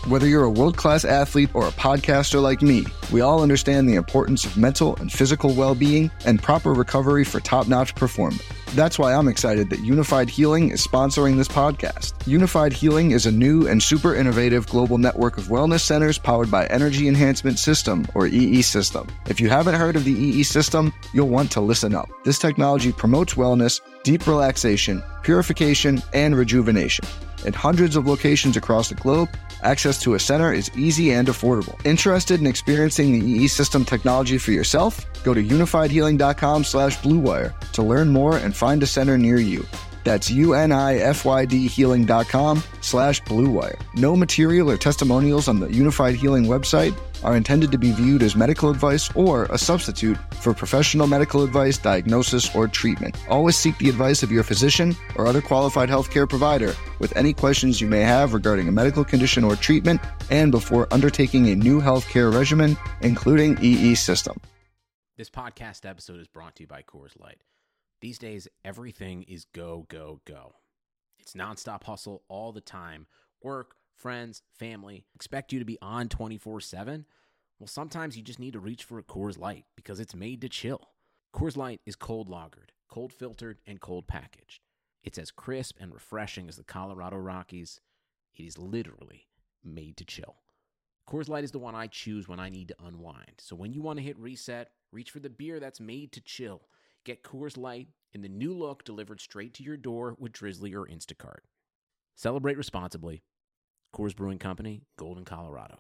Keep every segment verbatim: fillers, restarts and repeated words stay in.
Whether you're a world-class athlete or a podcaster like me, we all understand the importance of mental and physical well-being and proper recovery for top-notch performance. That's why I'm excited that Unified Healing is sponsoring this podcast. Unified Healing is a new and super innovative global network of wellness centers powered by Energy Enhancement System, or E E System. If you haven't heard of the E E System, you'll want to listen up. This technology promotes wellness, deep relaxation, purification, and rejuvenation. In hundreds of locations across the globe, access to a center is easy and affordable. Interested in experiencing the E E System technology for yourself? Go to unifiedhealing.com slash bluewire to learn more and find a center near you. That's U-N-I-F-Y-D healing.com slash bluewire. No material or testimonials on the Unified Healing website are intended to be viewed as medical advice or a substitute for professional medical advice, diagnosis, or treatment. Always seek the advice of your physician or other qualified healthcare provider with any questions you may have regarding a medical condition or treatment and before undertaking a new healthcare regimen, including E E System. This podcast episode is brought to you by Coors Light. These days, everything is go, go, go. It's nonstop hustle all the time. Work, friends, family expect you to be on twenty-four seven. Well, sometimes you just need to reach for a Coors Light because it's made to chill. Coors Light is cold lagered, cold filtered, and cold packaged. It's as crisp and refreshing as the Colorado Rockies. It is literally made to chill. Coors Light is the one I choose when I need to unwind. So when you want to hit reset, reach for the beer that's made to chill. Get Coors Light in the new look delivered straight to your door with Drizzly or Instacart. Celebrate responsibly. Coors Brewing Company, Golden, Colorado.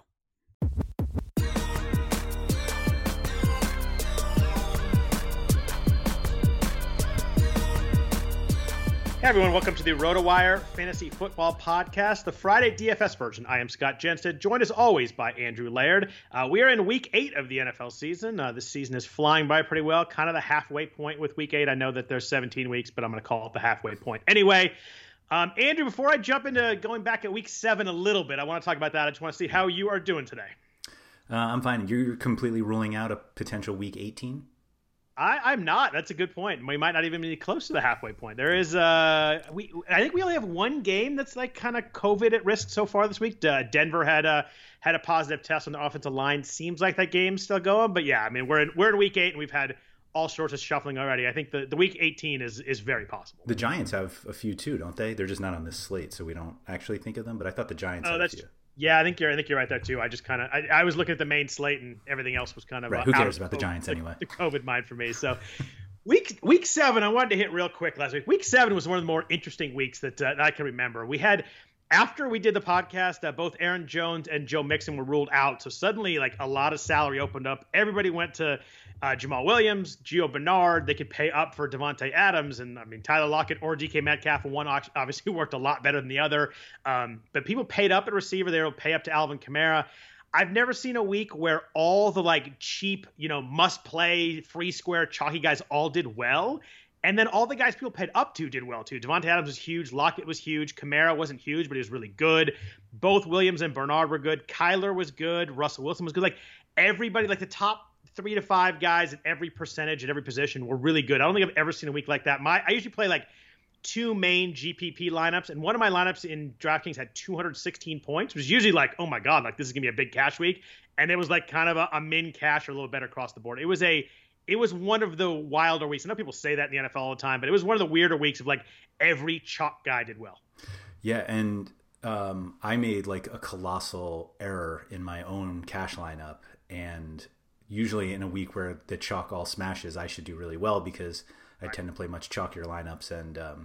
Hey everyone, welcome to the RotoWire Fantasy Football Podcast, the Friday D F S version. I am Scott Jenstead, joined as always by Andrew Laird. Uh, we are in week eight of the N F L season. Uh, this season is flying by pretty well, kind of the halfway point with week eight. I know that there's seventeen weeks, but I'm going to call it the halfway point. Anyway, um, Andrew, before I jump into going back at week seven a little bit, I want to talk about that. I just want to see how you are doing today. Uh, I'm fine. You're completely ruling out a potential week eighteen? I, I'm not. That's a good point. We might not even be close to the halfway point. There is, uh, we. I think we only have one game that's like kind of COVID at risk so far this week. Uh, Denver had a had a positive test on the offensive line. Seems like that game's still going, but yeah, I mean we're in we're in week eight and we've had all sorts of shuffling already. I think the, the week eighteen is is very possible. The Giants have a few too, don't they? They're just not on this slate, so we don't actually think of them. But I thought the Giants oh, had that's, a few. Yeah, I think you're. I think you're right there too. I just kind of. I, I was looking at the main slate and everything else was kind of. Right. Uh, Who cares out about the Giants the, anyway? The COVID mind for me. So, week week seven, I wanted to hit real quick last week. Week seven was one of the more interesting weeks that, uh, that I can remember. We had after we did the podcast, uh, both Aaron Jones and Joe Mixon were ruled out. So suddenly, like a lot of salary opened up. Everybody went to uh, Jamal Williams, Gio Bernard. They could pay up for Devontae Adams, and I mean Tyler Lockett or D K Metcalf. And one obviously worked a lot better than the other. Um, but people paid up at receiver. They will pay up to Alvin Kamara. I've never seen a week where all the like cheap, you know, must play, free square, chalky guys all did well. And then all the guys people paid up to did well too. Devontae Adams was huge. Lockett was huge. Kamara wasn't huge, but he was really good. Both Williams and Bernard were good. Kyler was good. Russell Wilson was good. Like everybody, like the top three to five guys at every percentage at every position were really good. I don't think I've ever seen a week like that. My I usually play like two main G P P lineups, and one of my lineups in DraftKings had two hundred sixteen points, which was usually like, oh my God, like this is gonna be a big cash week. And it was like kind of a, a min cash or a little better across the board. It was a It was one of the wilder weeks. I know people say that in the N F L all the time, but it was one of the weirder weeks of like every chalk guy did well. Yeah, and um, I made like a colossal error in my own cash lineup. And usually in a week where the chalk all smashes, I should do really well because I right. tend to play much chalkier lineups. And um,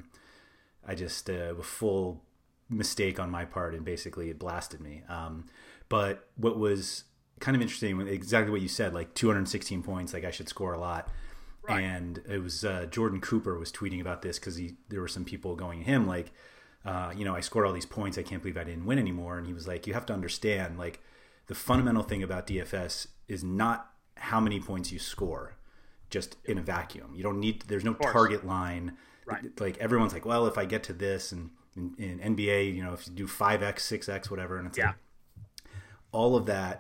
I just, uh, a full mistake on my part, and basically it blasted me. Um, but what was kind of interesting, exactly what you said, like two hundred sixteen points, like I should score a lot. Right. And it was uh, Jordan Cooper was tweeting about this because he there were some people going to him like, uh, you know, I scored all these points. I can't believe I didn't win anymore. And he was like, you have to understand, like the fundamental thing about D F S is not how many points you score just in a vacuum. You don't need, there's no target line. Right. Like everyone's like, well, if I get to this, and in, in N B A, you know, if you do five X, six X, whatever. And it's yeah. like all of that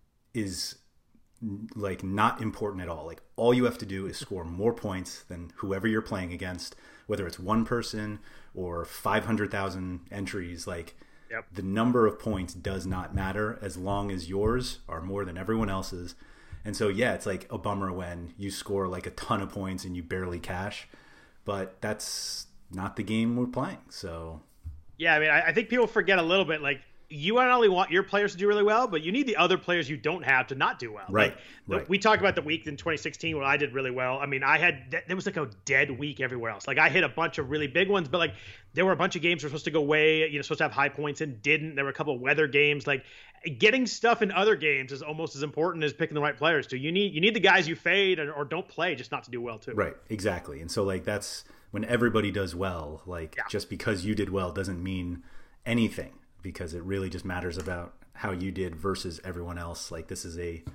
is like not important at all. Like all you have to do is score more points than whoever you're playing against, whether it's one person or five hundred thousand entries. Like Yep. The number of points does not matter as long as yours are more than everyone else's. And so, yeah, it's like a bummer when you score like a ton of points and you barely cash, but that's not the game we're playing. So, yeah, I mean, I, I think people forget a little bit, like, you not only want your players to do really well, but you need the other players you don't have to not do well. Right. Like, the, right. We talked about the week in twenty sixteen when I did really well. I mean, I had, there was like a dead week everywhere else. Like, I hit a bunch of really big ones, but like, there were a bunch of games that were supposed to go way, you know, supposed to have high points and didn't. There were a couple of weather games. Like, getting stuff in other games is almost as important as picking the right players too. You need, you need the guys you fade or, or don't play just not to do well too. Right. Exactly. And so like, that's when everybody does well, like yeah. just because you did well doesn't mean anything, because it really just matters about how you did versus everyone else. Like, this is a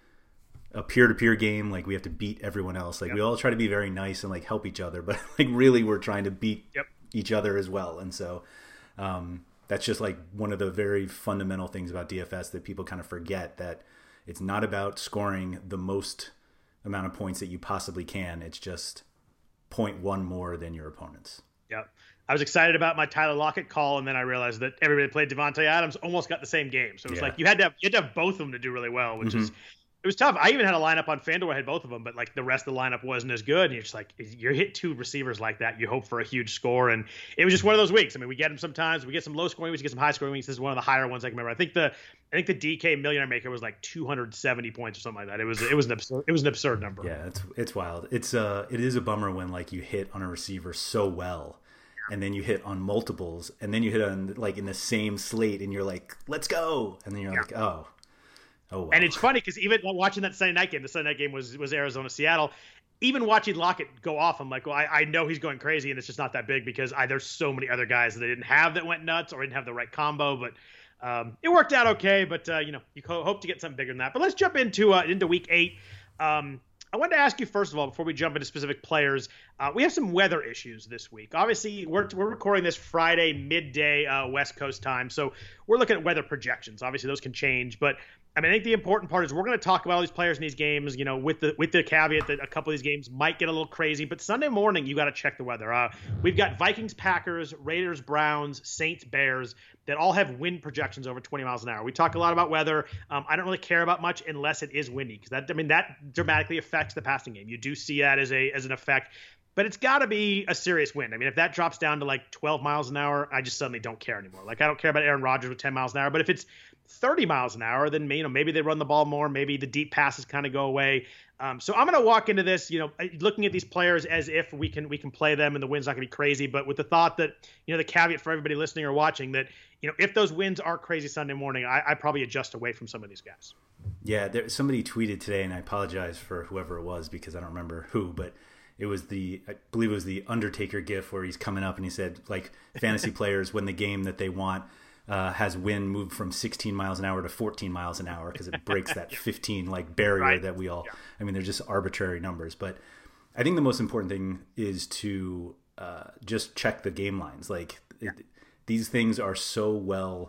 a peer-to-peer game. Like, we have to beat everyone else. Like, yep. we all try to be very nice and like help each other, but like really we're trying to beat yep. each other as well. And so um, that's just like one of the very fundamental things about D F S that people kind of forget, that it's not about scoring the most amount of points that you possibly can. It's just point one more than your opponents. Yep. I was excited about my Tyler Lockett call, and then I realized that everybody that played Devontae Adams almost got the same game. So it was yeah. like you had to have you had to have both of them to do really well, which mm-hmm. is it was tough. I even had a lineup on FanDuel where I had both of them, but like the rest of the lineup wasn't as good. And you're just like, you hit two receivers like that, you hope for a huge score, and it was just one of those weeks. I mean, we get them sometimes. We get some low scoring weeks, we get some high scoring weeks. This is one of the higher ones I can remember. I think the I think the D K Millionaire Maker was like two hundred seventy points or something like that. It was it was an absurd it was an absurd number. Yeah, it's it's wild. It's uh it is a bummer when like you hit on a receiver so well, and then you hit on multiples, and then you hit on like in the same slate, and you're like, let's go, and then you're yeah. like, oh. Oh, wow. And it's funny because even watching that Sunday night game, the Sunday night game was was Arizona Seattle. Even watching Lockett go off, I'm like, well, I, I know he's going crazy, and it's just not that big because I, there's so many other guys that they didn't have that went nuts or didn't have the right combo. But um, it worked out okay. But uh, you know, you ho- hope to get something bigger than that. But let's jump into uh, into week eight. Um, I wanted to ask you first of all, before we jump into specific players, uh, we have some weather issues this week. Obviously, we're we're recording this Friday midday uh, West Coast time, so we're looking at weather projections. Obviously, those can change, but I mean, I think the important part is we're going to talk about all these players in these games, you know, with the with the caveat that a couple of these games might get a little crazy. But Sunday morning, you got to check the weather. Uh, we've got Vikings, Packers, Raiders, Browns, Saints, Bears that all have wind projections over twenty miles an hour. We talk a lot about weather. Um, I don't really care about much unless it is windy, because that I mean that dramatically affects the passing game. You do see that as a as an effect. But it's got to be a serious wind. I mean, if that drops down to like twelve miles an hour, I just suddenly don't care anymore. Like, I don't care about Aaron Rodgers with ten miles an hour. But if it's thirty miles an hour, then you know maybe they run the ball more. Maybe the deep passes kind of go away. Um, so I'm going to walk into this, you know, looking at these players as if we can we can play them and the wind's not going to be crazy. But with the thought that, you know, the caveat for everybody listening or watching that, you know, if those winds are crazy Sunday morning, I, I probably adjust away from some of these guys. Yeah, there, somebody tweeted today, and I apologize for whoever it was because I don't remember who, but it was the, I believe it was the Undertaker gif where he's coming up and he said, like, fantasy players when the game that they want uh, has wind moved from sixteen miles an hour to fourteen miles an hour because it breaks that fifteen like barrier right. that we all, yeah. I mean, they're just arbitrary numbers. But I think the most important thing is to uh, just check the game lines. Like yeah. it, these things are so well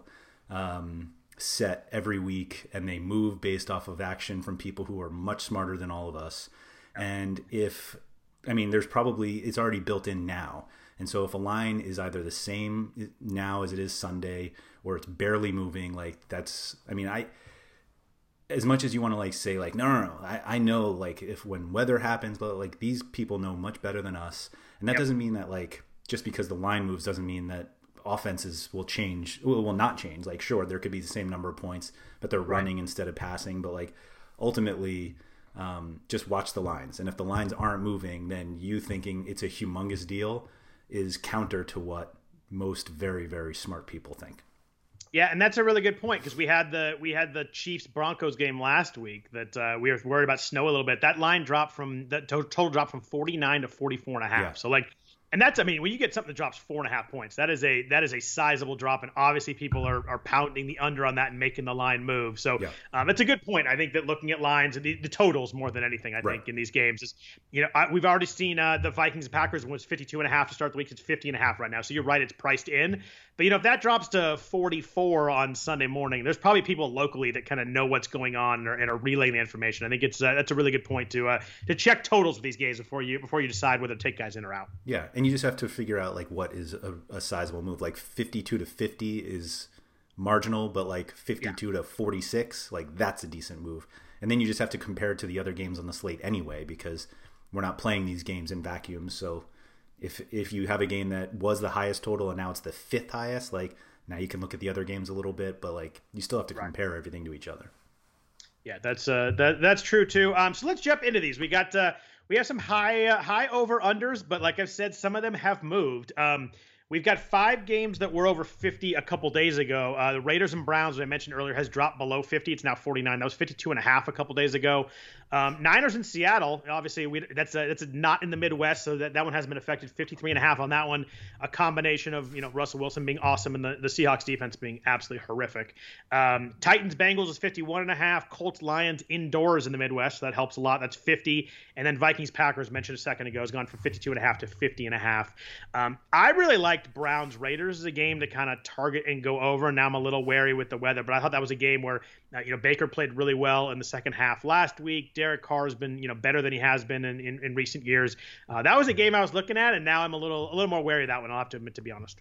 um, set every week, and they move based off of action from people who are much smarter than all of us. Yeah. And if, I mean, there's probably, it's already built in now. And so if a line is either the same now as it is Sunday, or it's barely moving, like that's, I mean, I, as much as you want to like say like, no, no, no, I, I know like if when weather happens, but like these people know much better than us. And that yep. doesn't mean that like, just because the line moves doesn't mean that offenses will change, will, will not change. Like, sure, there could be the same number of points, but they're right. running instead of passing. But like ultimately, Um, just watch the lines. And if the lines aren't moving, then you thinking it's a humongous deal is counter to what most very, very smart people think. Yeah, and that's a really good point, because we had the we had the Chiefs Broncos game last week that uh, we were worried about snow a little bit. That line dropped from that total dropped from forty-nine to forty-four and a half. Yeah. So like, and that's, I mean, when you get something that drops four and a half points, that is a that is a sizable drop, and obviously people are, are pounding the under on that and making the line move. So yeah. um, it's a good point. I think that looking at lines and the, the totals more than anything, I right. think in these games is, you know, I, we've already seen uh, the Vikings and Packers was fifty-two and a half to start the week. It's fifty and a half right now. So you're right, it's priced in. But you know, if that drops to forty-four on Sunday morning, there's probably people locally that kind of know what's going on and are, and are relaying the information. I think it's uh, that's a really good point to uh, to check totals with these games before you before you decide whether to take guys in or out. Yeah, and you just have to figure out like what is a, a sizable move. Like fifty-two to fifty is marginal, but like fifty-two yeah. to forty-six, like that's a decent move. And then you just have to compare it to the other games on the slate anyway, because we're not playing these games in vacuums. So if if you have a game that was the highest total and now it's the fifth highest, like now you can look at the other games a little bit, but like you still have to compare right. everything to each other. Yeah, that's uh, that that's true too. Um, so let's jump into these. We got uh, we have some high uh, high over unders, but like I've said, some of them have moved. Um, we've got five games that were over fifty a couple days ago. Uh, the Raiders and Browns, as I mentioned earlier, has dropped below fifty. It's now forty-nine. That was fifty-two and a half a couple days ago. Um, Niners in Seattle, obviously we, that's a, that's a not in the Midwest, so that, that one hasn't been affected. fifty-three and a half on that one. A combination of, you know, Russell Wilson being awesome and the, the Seahawks defense being absolutely horrific. Um, Titans Bengals is fifty-one and a half. Colts Lions indoors in the Midwest, so that helps a lot. That's fifty. And then Vikings Packers, mentioned a second ago, has gone from fifty-two and a half to fifty and a half. Um, I really liked Browns Raiders as a game to kind of target and go over. Now I'm a little wary with the weather, but I thought that was a game where uh, you know Baker played really well in the second half last week. Derek Carr has been, you know, better than he has been in, in, in recent years. Uh, that was a game I was looking at, and now I'm a little a little more wary of that one. I'll have to admit, to be honest.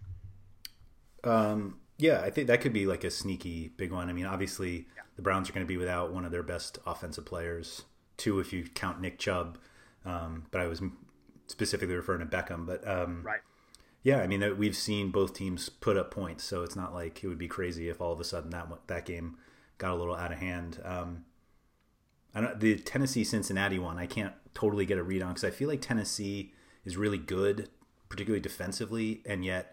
Um, yeah, I think that could be like a sneaky big one. I mean, obviously yeah. the Browns are going to be without one of their best offensive players, two if you count Nick Chubb. Um, but I was specifically referring to Beckham. But um, right. Yeah, I mean, we've seen both teams put up points, so it's not like it would be crazy if all of a sudden that that game got a little out of hand. Um, I don't, the Tennessee-Cincinnati one, I can't totally get a read on because I feel like Tennessee is really good, particularly defensively, and yet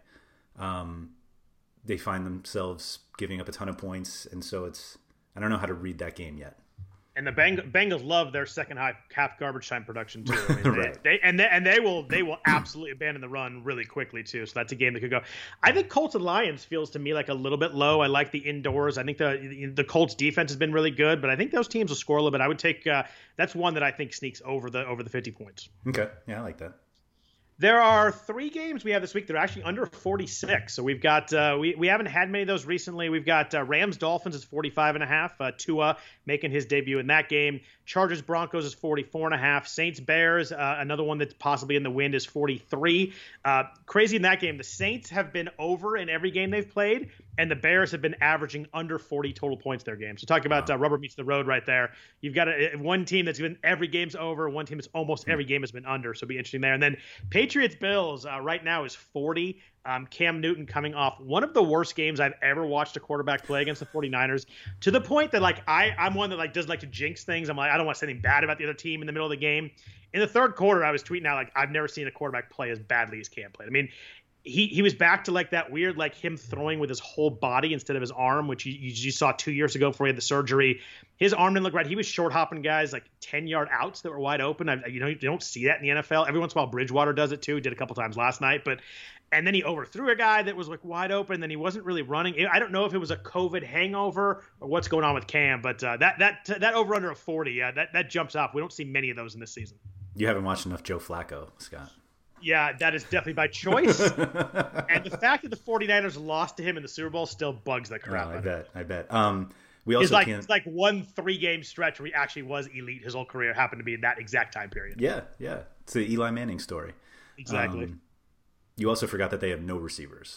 um, they find themselves giving up a ton of points, and so it's I don't know how to read that game yet. And the Beng- Bengals love their second half garbage time production too. I mean, right. they, they and they, and they will they will absolutely abandon the run really quickly too. So that's a game that could go. I think Colts and Lions feels to me like a little bit low. I like the indoors. I think the the Colts defense has been really good, but I think those teams will score a little bit. I would take uh, that's one that I think sneaks over the over the fifty points. Okay, yeah, I like that. There are three games we have this week that are actually under forty-six. So we've got uh, we we haven't had many of those recently. We've got uh, Rams Dolphins is forty-five and a half. Uh, Tua making his debut in that game. Chargers Broncos is forty-four and a half. Saints Bears, uh, another one that's possibly in the wind, is forty-three. Uh, crazy in that game. The Saints have been over in every game they've played, and the Bears have been averaging under forty total points their games. So talk about uh, rubber meets the road right there. You've got a, one team that's been every game's over, one team that's almost every game has been under. So it'll be interesting there. And then Patriots Bills uh, right now is forty. Um, Cam Newton coming off one of the worst games I've ever watched a quarterback play against the 49ers, to the point that like I, I'm one that like doesn't like to jinx things. I'm like, I don't want to say anything bad about the other team in the middle of the game. In the third quarter, I was tweeting out like I've never seen a quarterback play as badly as Cam played. I mean, he he was back to like that weird like him throwing with his whole body instead of his arm, which you, you, you saw two years ago before he had the surgery. His arm didn't look right. He was short hopping guys like ten yard outs that were wide open. I, you know, you don't see that in the N F L. Every once in a while, Bridgewater does it too. Did a couple times last night, but and then he overthrew a guy that was like wide open. Then he wasn't really running. I don't know if it was a COVID hangover or what's going on with Cam, but uh, that that that over under of forty, uh, that that jumps off. We don't see many of those in this season. You haven't watched enough Joe Flacco, Scott. Yeah, that is definitely by choice. And the fact that the 49ers lost to him in the Super Bowl still bugs the crap oh, out I of bet, him. I bet. Um, we also it's like, can't... it's like one three-game stretch where he actually was elite. His whole career happened to be in that exact time period. Yeah, yeah. It's the Eli Manning story. Exactly. Um, you also forgot that they have no receivers.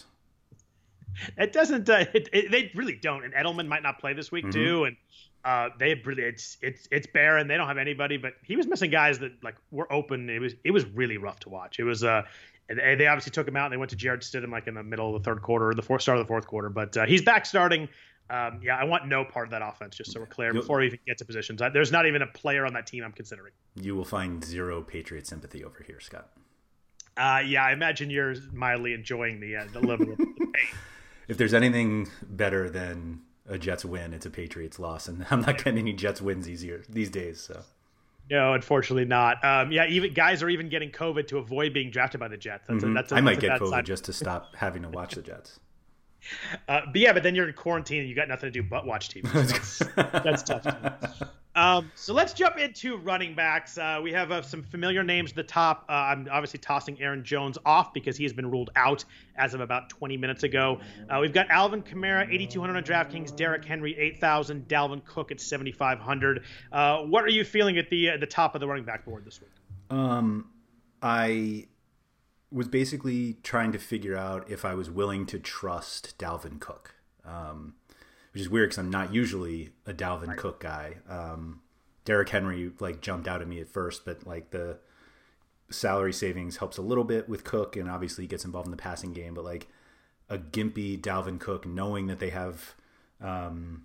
It doesn't. Uh, it, it, they really don't. And Edelman might not play this week mm-hmm. too. And uh, they really it's it's it's barren. They don't have anybody. But he was missing guys that like were open. It was it was really rough to watch. It was. Uh, and they obviously took him out. And they went to Jared Stidham like in the middle of the third quarter, or the fourth start of the fourth quarter. But uh, he's back starting. Um, yeah, I want no part of that offense. Just so we're clear You'll, before we even get to positions. I, there's not even a player on that team I'm considering. You will find zero Patriot sympathy over here, Scott. Uh, yeah, I imagine you're mildly enjoying the uh, the level of pain. If there's anything better than a Jets win, it's a Patriots loss, and I'm not getting any Jets wins easier these days. So, no, unfortunately not. Um, yeah, even guys are even getting COVID to avoid being drafted by the Jets. That's mm-hmm. a, that's a, I might that's a get COVID side. just to stop having to watch the Jets. Uh, but yeah, but then you're in quarantine and you got nothing to do but watch T V. So that's, that's tough. Too. Um, so let's jump into running backs. Uh, we have uh, some familiar names at the top. Uh, I'm obviously tossing Aaron Jones off because he has been ruled out as of about twenty minutes ago. Uh, we've got Alvin Kamara, eighty-two hundred on DraftKings, Derrick Henry, eight thousand, Dalvin Cook at seventy-five hundred. Uh, what are you feeling at the uh, the top of the running back board this week? Um, I was basically trying to figure out if I was willing to trust Dalvin Cook. um, which is weird because I'm not usually a Dalvin right. Cook guy. Um, Derrick Henry like jumped out at me at first, but like the salary savings helps a little bit with Cook, and obviously he gets involved in the passing game. But like a gimpy Dalvin Cook, knowing that they have, um,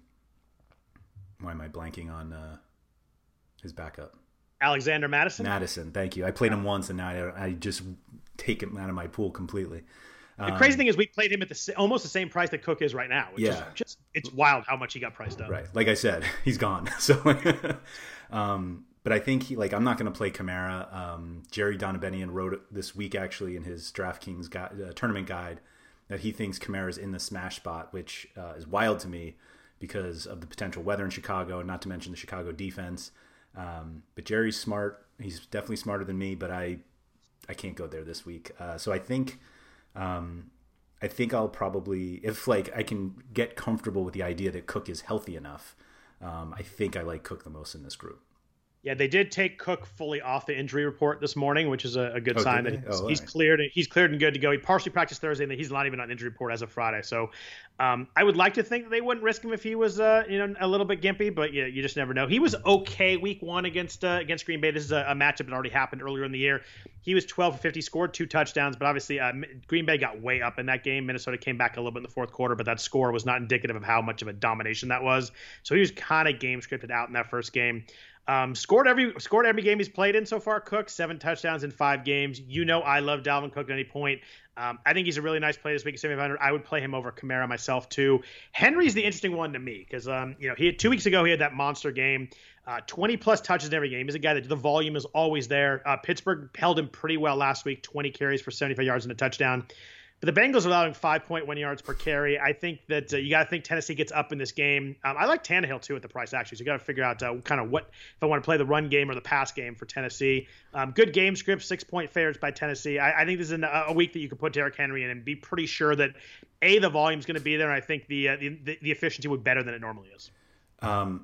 why am I blanking on uh, his backup? Alexander Madison. Madison, thank you. I played yeah. him once, and now I, I just take him out of my pool completely. The um, crazy thing is, we played him at the almost the same price that Cook is right now. Which yeah, is just it's wild how much he got priced up. Right, like I said, he's gone. So, um, but I think he like I'm not going to play Kamara. Um, Jerry Donabenian wrote this week actually in his DraftKings guide, uh, tournament guide that he thinks Kamara is in the smash spot, which uh, is wild to me because of the potential weather in Chicago, and not to mention the Chicago defense. Um, but Jerry's smart. He's definitely smarter than me, but I, I can't go there this week. Uh, so I think, um, I think I'll probably, if like I can get comfortable with the idea that Cook is healthy enough, um, I think I like Cook the most in this group. Yeah, they did take Cook fully off the injury report this morning, which is a, a good oh, sign that he's, oh, he's right. cleared. He's cleared and good to go. He partially practiced Thursday, and he's not even on injury report as of Friday. So, um, I would like to think that they wouldn't risk him if he was, uh, you know, a little bit gimpy, but yeah, you just never know. He was okay week one against uh, against Green Bay. This is a, a matchup that already happened earlier in the year. He was twelve for fifty, scored two touchdowns, but obviously uh, Green Bay got way up in that game. Minnesota came back a little bit in the fourth quarter, but that score was not indicative of how much of a domination that was. So he was kind of game scripted out in that first game. Um, scored every scored every game he's played in so far. Cook, seven touchdowns in five games. You know I love Dalvin Cook at any point. Um, I think he's a really nice play this week at seventy-five hundred. I would play him over Kamara myself too. Henry's the interesting one to me because um, you know he had two weeks ago he had that monster game, uh, twenty plus touches in every game. He's a guy that the volume is always there. Uh, Pittsburgh held him pretty well last week, twenty carries for seventy-five yards and a touchdown. But the Bengals are allowing five point one yards per carry. I think that uh, you got to think Tennessee gets up in this game. Um, I like Tannehill, too, at the price, actually. So you got to figure out uh, kind of what, if I want to play the run game or the pass game for Tennessee. Um, good game script, six-point favorites by Tennessee. I, I think this is an, a week that you could put Derrick Henry in and be pretty sure that, A, the volume's going to be there, and I think the, uh, the the efficiency would be better than it normally is. Um,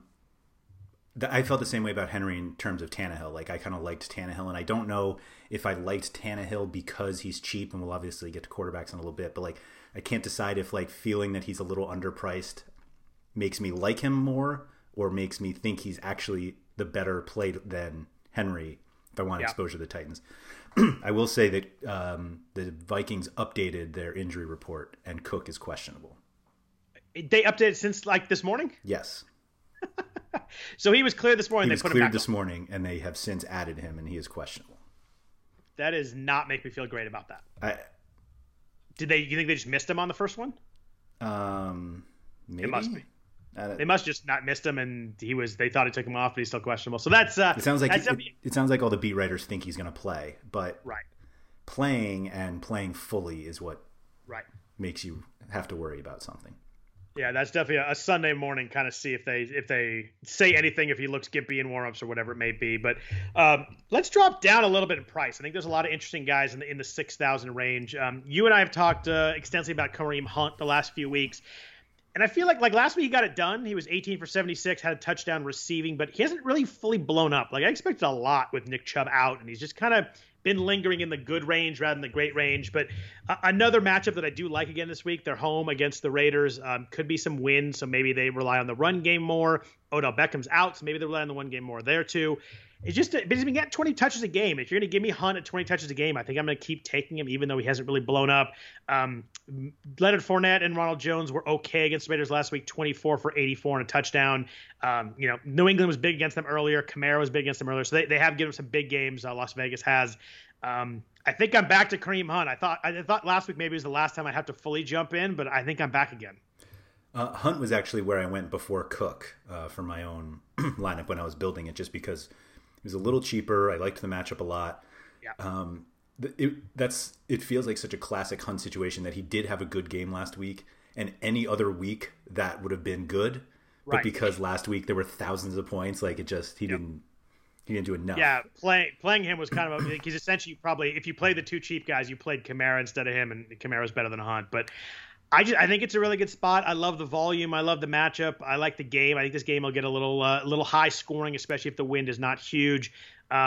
I felt the same way about Henry in terms of Tannehill. Like, I kind of liked Tannehill, and I don't know if I liked Tannehill because he's cheap, and we'll obviously get to quarterbacks in a little bit, but, like, I can't decide if, like, feeling that he's a little underpriced makes me like him more or makes me think he's actually the better play than Henry if I want yeah. exposure to the Titans. I will say that um, the Vikings updated their injury report, and Cook is questionable. They updated since, like, this morning? Yes. So he was cleared this morning. He they was put cleared him back this on. morning, and they have since added him, and he is questionable. That does not make me feel great about that. I, Did they? You think they just missed him on the first one? Um, maybe. It must be. Uh, they must just not missed him, and he was. They thought he took him off, but he's still questionable. So that's. Uh, it sounds like that's it, it, it sounds like all the beat writers think he's going to play, but right. playing and playing fully is what right makes you have to worry about something. Yeah, that's definitely a, a Sunday morning kind of see if they if they say anything, if he looks gimpy in warmups or whatever it may be. But um, let's drop down a little bit in price. I think there's a lot of interesting guys in the in the six thousand range. Um, you and I have talked uh, extensively about Kareem Hunt the last few weeks. And I feel like like last week he got it done. He was eighteen for seventy-six, had a touchdown receiving, but he hasn't really fully blown up. Like I expected a lot with Nick Chubb out, and he's just kind of been lingering in the good range rather than the great range. But uh, another matchup that I do like again this week, they're home against the Raiders. Um, could be some wins, so maybe they rely on the run game more. Odell Beckham's out, so maybe they rely on the one game more there too. It's just, but he's been getting twenty touches a game. If you're going to give me Hunt at twenty touches a game, I think I'm going to keep taking him, even though he hasn't really blown up. Um, Leonard Fournette and Ronald Jones were okay against the Raiders last week, twenty-four for eighty-four and a touchdown. Um, you know, New England was big against them earlier. Kamara was big against them earlier. So they, they have given them some big games. Uh, Las Vegas has. Um, I think I'm back to Kareem Hunt. I thought, I thought last week maybe was the last time I'd have to fully jump in, but I think I'm back again. Uh, Hunt was actually where I went before Cook uh, for my own lineup when I was building it, just because it was a little cheaper. I liked the matchup a lot. Yeah. Um, it, that's it feels like such a classic Hunt situation that he did have a good game last week, and any other week that would have been good. Right. But because last week there were thousands of points, like it just he yep. didn't he didn't do enough. Yeah, playing playing him was kind of a because essentially you probably if you played the two cheap guys, you played Kamara instead of him, and Kamara's better than Hunt, but. I just I think it's a really good spot. I love the volume. I love the matchup. I like the game. I think this game will get a little uh, little high scoring, especially if the wind is not huge. Um,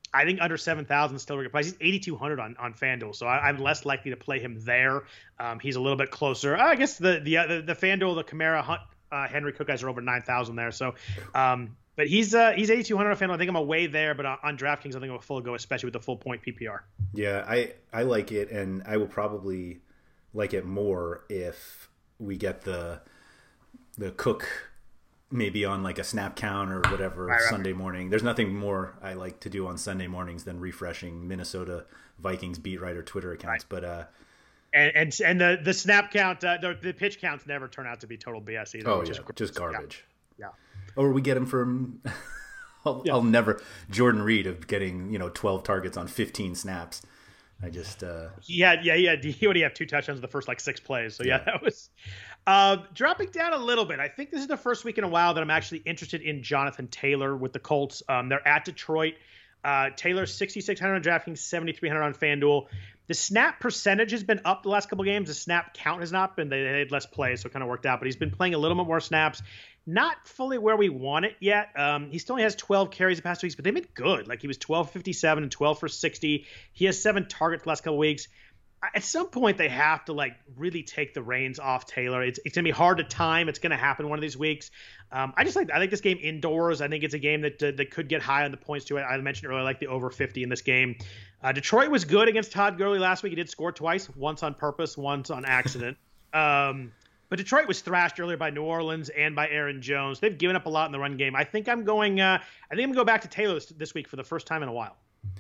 I think under seven thousand is still a good price. He's eighty-two hundred on, on FanDuel, so I, I'm less likely to play him there. Um, he's a little bit closer. I guess the the the, the FanDuel, the Kamara, Hunt, uh, Henry Cook guys are over nine thousand there. So, um, but he's uh, he's eighty-two hundred on FanDuel. I think I'm away there, but on, on DraftKings, I think I'm a full go, especially with the full point P P R. Yeah, I I like it, and I will probably like it more if we get the the Cook maybe on like a snap count or whatever right, Sunday right. morning. There's nothing more I like to do on Sunday mornings than refreshing Minnesota Vikings beat writer Twitter accounts. Right. But uh, and and and the the snap count, uh, the, the pitch counts never turn out to be total B S either. Oh yeah, just, just garbage. Yeah. yeah. Or we get them from. I'll, yeah. I'll never Jordan Reed of getting you know twelve targets on fifteen snaps. I just uh... he had yeah he had he only had two touchdowns in the first like six plays. So yeah, yeah that was. Uh, dropping down a little bit, I think this is the first week in a while that I'm actually interested in Jonathan Taylor with the Colts. Um, they're at Detroit. Uh, Taylor sixty-six hundred on DraftKings, seventy-three hundred on FanDuel. The snap percentage has been up the last couple games. The snap count has not been. They, they had less plays, so it kind of worked out. But he's been playing a little bit more snaps. Not fully where we want it yet. Um, he still only has twelve carries the past two weeks, but they've been good. Like he was twelve fifty-seven and twelve for sixty. He has seven targets the last couple weeks. At some point, they have to like really take the reins off Taylor. It's it's gonna be hard to time. It's gonna happen one of these weeks. Um, I just like I like this game indoors. I think it's a game that uh, that could get high on the points to it. I mentioned earlier, I like the over fifty in this game. Uh, Detroit was good against Todd Gurley last week. He did score twice, once on purpose, once on accident. um, but Detroit was thrashed earlier by New Orleans and by Aaron Jones. They've given up a lot in the run game. I think I'm going. Uh, I think I'm gonna go back to Taylor this, this week for the first time in a while.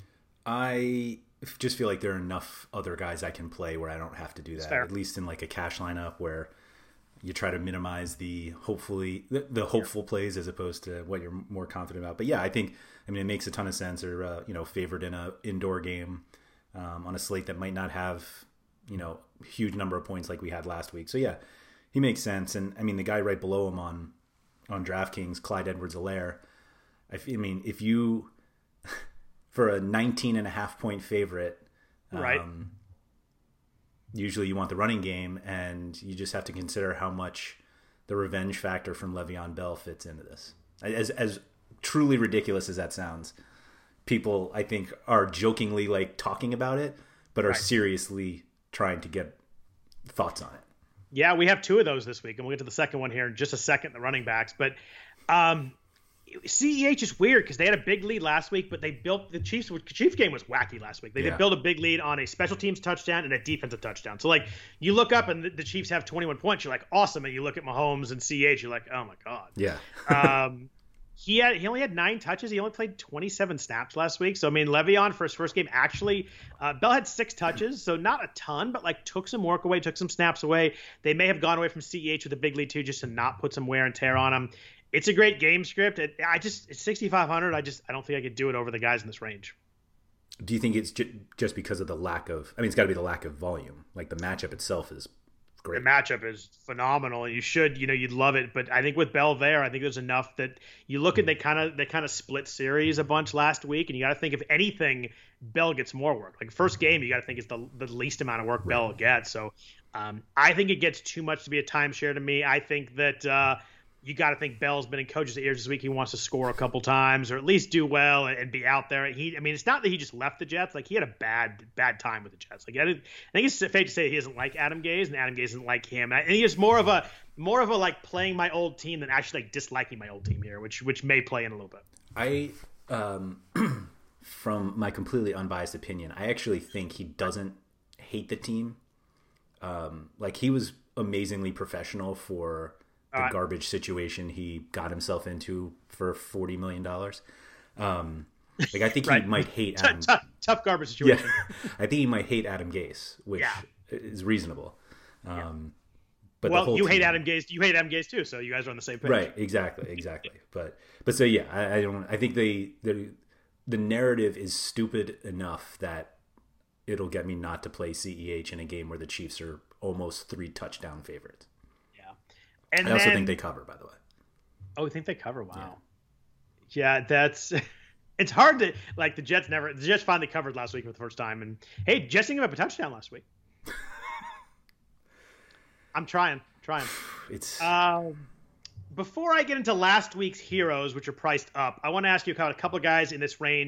I. just feel like there are enough other guys I can play where I don't have to do that. At least in like a cash lineup where you try to minimize the hopefully the, the hopeful yeah. plays as opposed to what you're more confident about. But yeah, I think I mean it makes a ton of sense. Or uh, you know, favored in a indoor game um, on a slate that might not have you know huge number of points like we had last week. So yeah, he makes sense. And I mean the guy right below him on on DraftKings, Clyde Edwards-Helaire. I, I mean if you for a nineteen and a half point favorite, right? Um, usually you want the running game, and you just have to consider how much the revenge factor from Le'Veon Bell fits into this. As as truly ridiculous as that sounds, people I think are jokingly like talking about it, but are right. seriously trying to get thoughts on it. Yeah, we have two of those this week, and we'll get to the second one here in just a second. The running backs, but. Um, C E H is weird because they had a big lead last week, but they built the Chiefs. The Chiefs game was wacky last week. They yeah. did build a big lead on a special teams touchdown and a defensive touchdown. So like you look up and the, the Chiefs have twenty-one points, you're like awesome, and you look at Mahomes and C E H, you're like oh my god. Yeah. um, he had he only had nine touches. He only played twenty-seven snaps last week. So I mean Le'Veon for his first game actually, uh, Bell had six touches, so not a ton, but like took some work away, took some snaps away. They may have gone away from C E H with a big lead too, just to not put some wear and tear on him. It's a great game script. It, I just it's sixty-five hundred. I just I don't think I could do it over the guys in this range. Do you think it's ju- just because of the lack of? I mean, it's got to be the lack of volume. Like the matchup itself is great. The matchup is phenomenal. You should, you know, you'd love it. But I think with Bell there, I think there's enough that you look at. They kind of they kind of split series a bunch last week, and you got to think if anything, Bell gets more work. Like first game, you got to think it's the the least amount of work right. Bell gets. So um, I think it gets too much to be a timeshare to me. I think that. Uh, You got to think Bell's been in coaches' ears this week. He wants to score a couple times or at least do well and, and be out there. He, I mean, it's not that he just left the Jets. Like he had a bad, bad time with the Jets. Like I, I think it's safe to say he doesn't like Adam Gase and Adam Gase doesn't like him. And, I, and he is more of a, more of a like playing my old team than actually like disliking my old team here, which, which may play in a little bit. I, um, from my completely unbiased opinion, I actually think he doesn't hate the team. Um, like he was amazingly professional for the uh, garbage situation he got himself into for forty million dollars. Um, like I think right. he might hate Adam. Tough, tough garbage situation. Yeah. I think he might hate Adam Gase, which yeah. is reasonable. Um, yeah. But well, the whole you team, hate Adam Gase. You hate Adam Gase too, so you guys are on the same page. Right? Exactly. Exactly. but but so yeah, I, I don't. I think they the the narrative is stupid enough that it'll get me not to play C E H in a game where the Chiefs are almost three touchdown favorites. And I also then, think they cover, by the way. Oh, you think they cover? Wow. Yeah, yeah that's it's hard to like the Jets never the Jets finally covered last week for the first time. And hey, Jets didn't give up a touchdown last week. I'm trying, trying. It's um, before I get into last week's heroes, which are priced up, I want to ask you about a couple of guys in this range.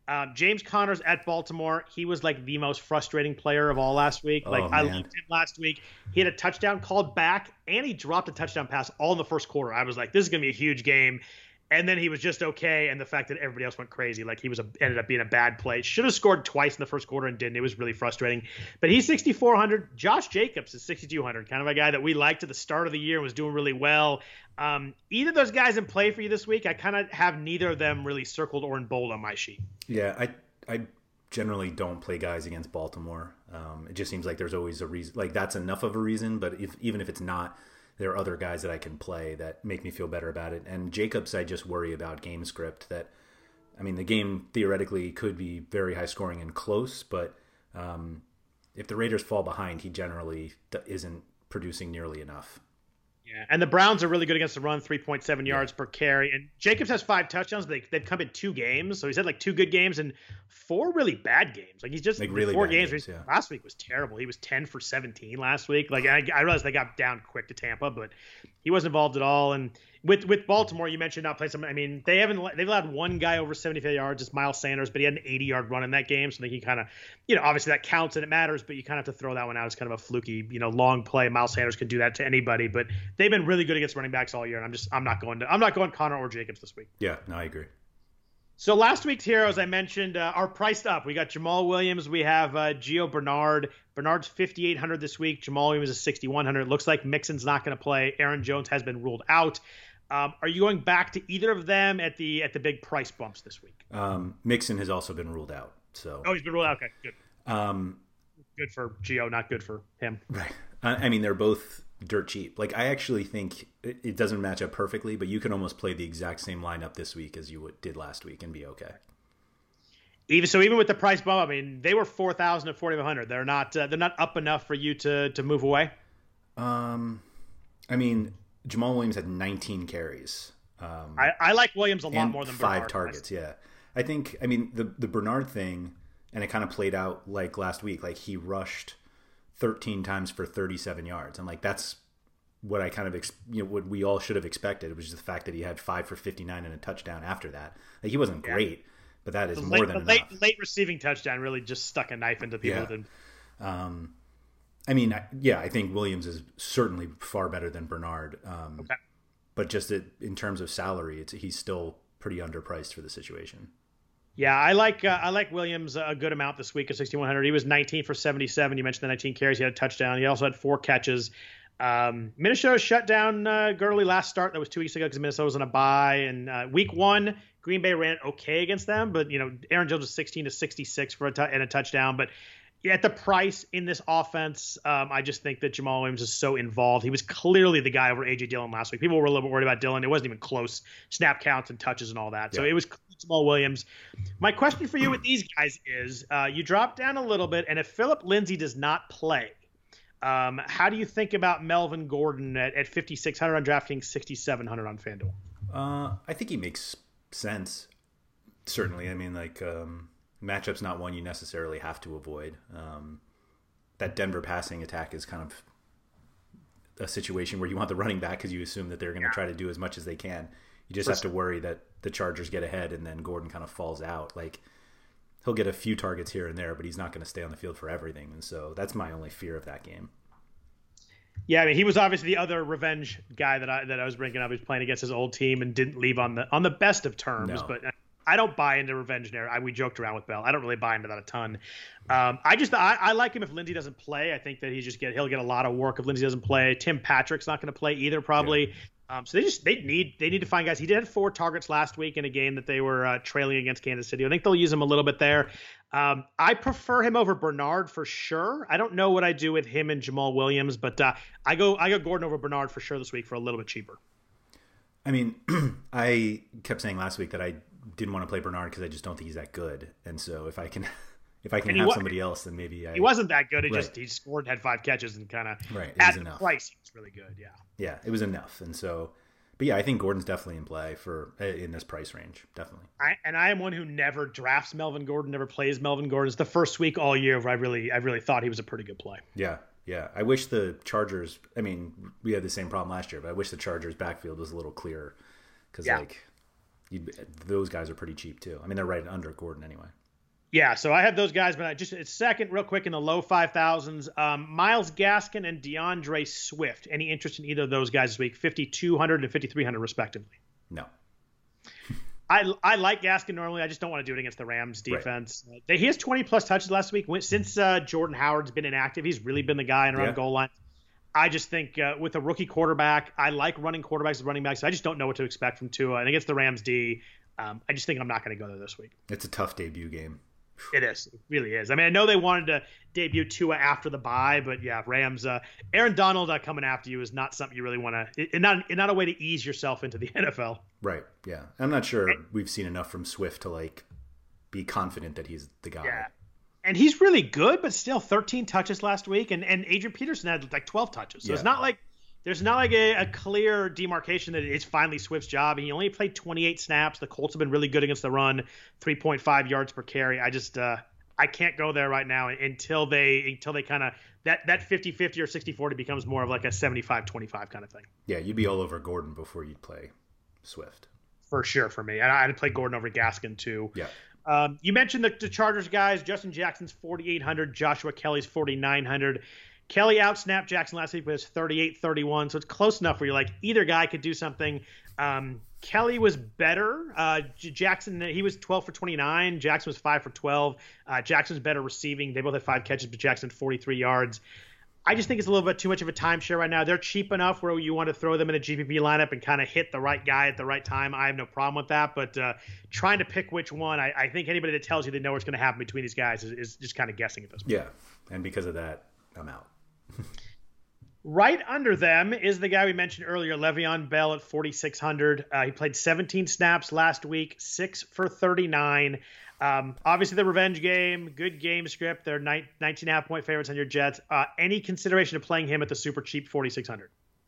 Um, James Connors at Baltimore, he was like the most frustrating player of all last week. Like, Oh, I man. loved him last week. He had a touchdown called back, and he dropped a touchdown pass all in the first quarter. I was like, this is going to be a huge game. And then he was just okay, and the fact that everybody else went crazy, like he was a, ended up being a bad play. Should have scored twice in the first quarter and didn't. It was really frustrating. But he's sixty-four hundred. Josh Jacobs is sixty-two hundred, kind of a guy that we liked at the start of the year and was doing really well. Um, either of those guys in play for you this week, I kind of have neither of them really circled or in bold on my sheet. Yeah, I I generally don't play guys against Baltimore. Um, it just seems like there's always a reason. Like that's enough of a reason, but if even if it's not, there are other guys that I can play that make me feel better about it. And Jacobs, I just worry about game script. That, I mean, the game theoretically could be very high scoring and close, but um, if the Raiders fall behind, he generally isn't producing nearly enough. Yeah, and the Browns are really good against the run, three point seven yards yeah. per carry. And Jacobs has five touchdowns, but they, they've come in two games. So he's had like two good games and four really bad games. Like he's just like really four bad games. games yeah. Last week was terrible. He was ten for seventeen last week. Like I, I realized they got down quick to Tampa, but he wasn't involved at all. And with with Baltimore, you mentioned not playing some. I mean, they haven't they've allowed one guy over seventy-five yards. It's Miles Sanders, but he had an eighty yard run in that game. So I think he kind of, you know, obviously that counts and it matters, but you kind of have to throw that one out as kind of a fluky, you know, long play. Miles Sanders can do that to anybody, but they've been really good against running backs all year. And I'm just I'm not going to I'm not going Connor or Jacobs this week. Yeah, no, I agree. So last week's heroes, I mentioned, uh, are priced up. We got Jamal Williams. We have uh, Gio Bernard. Bernard's fifty-eight hundred this week. Jamal Williams is sixty-one hundred. It looks like Mixon's not going to play. Aaron Jones has been ruled out. Um, are you going back to either of them at the at the big price bumps this week? Um, Mixon has also been ruled out. So oh, he's been ruled out. Okay, good. Um, good for Gio, not good for him. Right. I, I mean, they're both dirt cheap. Like I actually think it, it doesn't match up perfectly, but you can almost play the exact same lineup this week as you would, did last week and be okay. Even so, even with the price bump, I mean, they were four thousand to forty-five hundred. They're not uh, they're not up enough for you to to move away. Um, I mean, Jamal Williams had nineteen carries. Um, I, I like Williams a lot more than five Bernard targets. does. Yeah, I think. I mean, the the Bernard thing, and it kind of played out like last week. Like he rushed thirteen times for thirty-seven yards, and like that's what I kind of ex- you know what we all should have expected. It was just the fact that he had five for fifty-nine and a touchdown after that. Like he wasn't Yeah. great, but that is The more late, than the enough. late, late receiving touchdown really just stuck a knife into people. Yeah. Than, Um, I mean, I, yeah, I think Williams is certainly far better than Bernard. Um, okay. But just it, in terms of salary, it's he's still pretty underpriced for the situation. Yeah, I like uh, I like Williams a good amount this week at sixty-one hundred. He was nineteen for seventy-seven. You mentioned the nineteen carries. He had a touchdown. He also had four catches. Um, Minnesota shut down uh, Gurley last start. That was two weeks ago because Minnesota was on a bye. And uh, week one, Green Bay ran okay against them. But, you know, Aaron Jones was sixteen to sixty-six for a t- and a touchdown. But yeah, at the price in this offense, um, I just think that Jamal Williams is so involved. He was clearly the guy over A J Dillon last week. People were a little bit worried about Dillon. It wasn't even close. Snap counts and touches and all that. So Yeah. it was Jamal Williams. My question for you with these guys is uh, you drop down a little bit, and if Philip Lindsay does not play, um, how do you think about Melvin Gordon at, at fifty-six hundred on DraftKings, sixty-seven hundred on FanDuel? Uh, I think he makes sense. Certainly. I mean, like, um, matchup's not one you necessarily have to avoid. Um, that Denver passing attack is kind of a situation where you want the running back because you assume that they're going to Yeah. try to do as much as they can. You just For have to worry that the Chargers get ahead and then Gordon kind of falls out. Like, he'll get a few targets here and there, but he's not going to stay on the field for everything. And so that's my only fear of that game. Yeah, I mean, he was obviously the other revenge guy that I that I was bringing up. He was playing against his old team and didn't leave on the on the best of terms. No. But I don't buy into revenge narrative. I, we joked around with Bell. I don't really buy into that a ton. Um, I just I, I like him if Lindsey doesn't play. I think that he just get he'll get a lot of work if Lindsey doesn't play. Tim Patrick's not going to play either, probably. Yeah. Um, so they just they need they need to find guys. He did have four targets last week in a game that they were uh, trailing against Kansas City. I think they'll use him a little bit there. Um, I prefer him over Bernard for sure. I don't know what I do with him and Jamal Williams, but uh, I go I go Gordon over Bernard for sure this week for a little bit cheaper. I mean, I kept saying last week that I didn't want to play Bernard because I just don't think he's that good. And so if I can if I can And he have wa- somebody else, then maybe I He wasn't that good. He Right. just he scored, had five catches, and kind of Right, it at was the enough. price he was really good. Yeah. Yeah, it was enough. And so, but yeah, I think Gordon's definitely in play for in this price range. Definitely. I, and I am one who never drafts Melvin Gordon, never plays Melvin Gordon. It's the first week all year where I really I really thought he was a pretty good play. Yeah, yeah. I wish the Chargers. I mean, we had the same problem last year, but I wish the Chargers' backfield was a little clearer because, Yeah. like, You'd, those guys are pretty cheap too. I mean, they're right under Gordon anyway. Yeah, so I have those guys, but I just it's second real quick in the low five thousands. Um, Myles Gaskin and DeAndre Swift. Any interest in either of those guys this week? fifty-two hundred and fifty-three hundred respectively. No. I I like Gaskin normally. I just don't want to do it against the Rams defense. Right. They, he has twenty plus touches last week. Since uh, Jordan Howard's been inactive, he's really been the guy in around yeah. goal line. I just think uh, with a rookie quarterback, I like running quarterbacks and running backs. So I just don't know what to expect from Tua. And against the Rams D, um, I just think I'm not going to go there this week. It's a tough debut game. It is. It really is. I mean, I know they wanted to debut Tua after the bye, but yeah, Rams, uh, Aaron Donald uh, coming after you is not something you really want to, it, not, it, not a way to ease yourself into the N F L. Right. Yeah. I'm not sure and, we've seen enough from Swift to like be confident that he's the guy. Yeah. And he's really good, but still thirteen touches last week. And, and Adrian Peterson had like twelve touches. So yeah. it's not like, there's not like a, a clear demarcation that it's finally Swift's job. He only played twenty-eight snaps. The Colts have been really good against the run, three point five yards per carry. I just, uh, I can't go there right now until they until they kind of that that fifty-fifty or sixty forty becomes more of like a seventy-five twenty-five kind of thing. Yeah, you'd be all over Gordon before you'd play Swift. For sure for me. And I'd play Gordon over Gaskin too. Yeah. Um, you mentioned the, the Chargers guys. Justin Jackson's forty-eight hundred, Joshua Kelly's forty-nine hundred. Kelly outsnapped Jackson last week with thirty-eight thirty-one, so it's close enough where you're like either guy could do something. Um, Kelly was better. Uh, Jackson, he was twelve for twenty-nine. Jackson was five for twelve. Uh, Jackson's better receiving. They both had five catches, but Jackson forty-three yards. I just think it's a little bit too much of a timeshare right now. They're cheap enough where you want to throw them in a G P P lineup and kind of hit the right guy at the right time. I have no problem with that, but uh, trying to pick which one, I, I think anybody that tells you they know what's going to happen between these guys is, is just kind of guessing at this point. Yeah, and because of that, I'm out. Right under them is the guy we mentioned earlier, Le'Veon Bell at forty-six hundred. Uh, he played seventeen snaps last week, six for thirty-nine. Um, obviously, the revenge game, good game script. They're nineteen and a half point favorites on your Jets. Uh, any consideration of playing him at the super cheap forty-six hundred?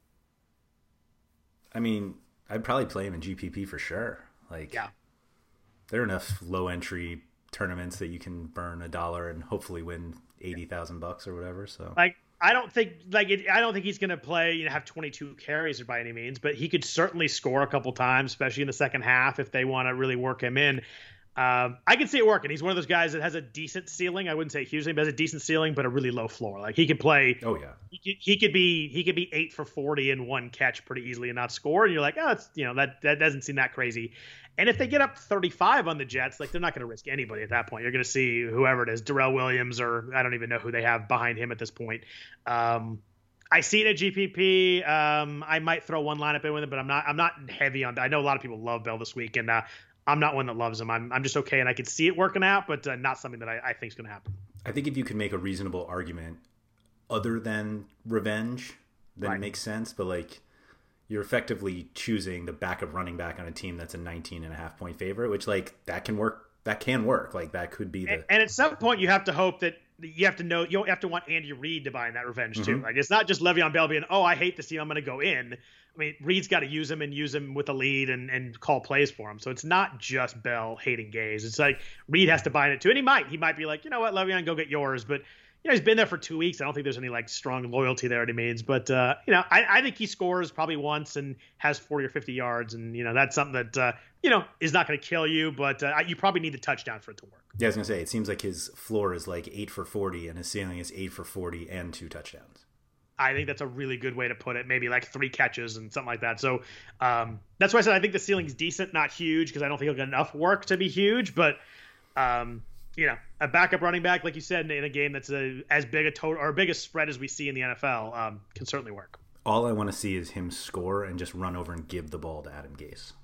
I mean, I'd probably play him in G P P for sure. Like, yeah. There are enough low entry tournaments that you can burn a dollar and hopefully win eighty thousand bucks or whatever. So, like, I don't think like it, I don't think he's going to play, you know, have twenty-two carries by any means, but he could certainly score a couple times, especially in the second half if they want to really work him in. Um, I can see it working. He's one of those guys that has a decent ceiling. I wouldn't say hugely, but has a decent ceiling, but a really low floor. Like he could play. Oh yeah. He could, he could be he could be eight for forty in one catch pretty easily and not score. And you're like, oh, it's you know that that doesn't seem that crazy. And if they get up thirty-five on the Jets, like they're not going to risk anybody at that point. You're going to see whoever it is, Darrell Williams, or I don't even know who they have behind him at this point. Um, I see it at G P P. Um, I might throw one lineup in with it, but I'm not. I'm not heavy on. I know a lot of people love Bell this week, and uh, I'm not one that loves him. I'm I'm just okay, and I can see it working out, but uh, not something that I, I think is going to happen. I think if you can make a reasonable argument other than revenge, then right. It makes sense. But like, you're effectively choosing the backup running back on a team that's a nineteen and a half point favorite, which like that can work. That can work. Like that could be the. And, and at some point, you have to hope that you have to know you have to want Andy Reid to buy in that revenge too. Mm-hmm. Like it's not just Le'Veon Bell being, oh, I hate this team, I'm going to go in. I mean, Reid's got to use him and use him with a lead and, and call plays for him. So it's not just Bell hating Gaze. It's like Reid has to buy in it too, and he might. He might be like, you know what, Le'Veon, go get yours. But you know, he's been there for two weeks. I don't think there's any like strong loyalty there any means. But uh, you know, I, I think he scores probably once and has forty or fifty yards, and you know that's something that uh, you know is not going to kill you, but uh, you probably need the touchdown for it to work. Yeah, I was gonna say it seems like his floor is like eight for forty, and his ceiling is eight for forty and two touchdowns. I think that's a really good way to put it. Maybe like three catches and something like that. So um, that's why I said I think the ceiling's decent, not huge, because I don't think he'll get enough work to be huge. But um, you know, a backup running back, like you said, in a game that's a, as big a total or biggest spread as we see in the N F L, um, can certainly work. All I want to see is him score and just run over and give the ball to Adam Gase.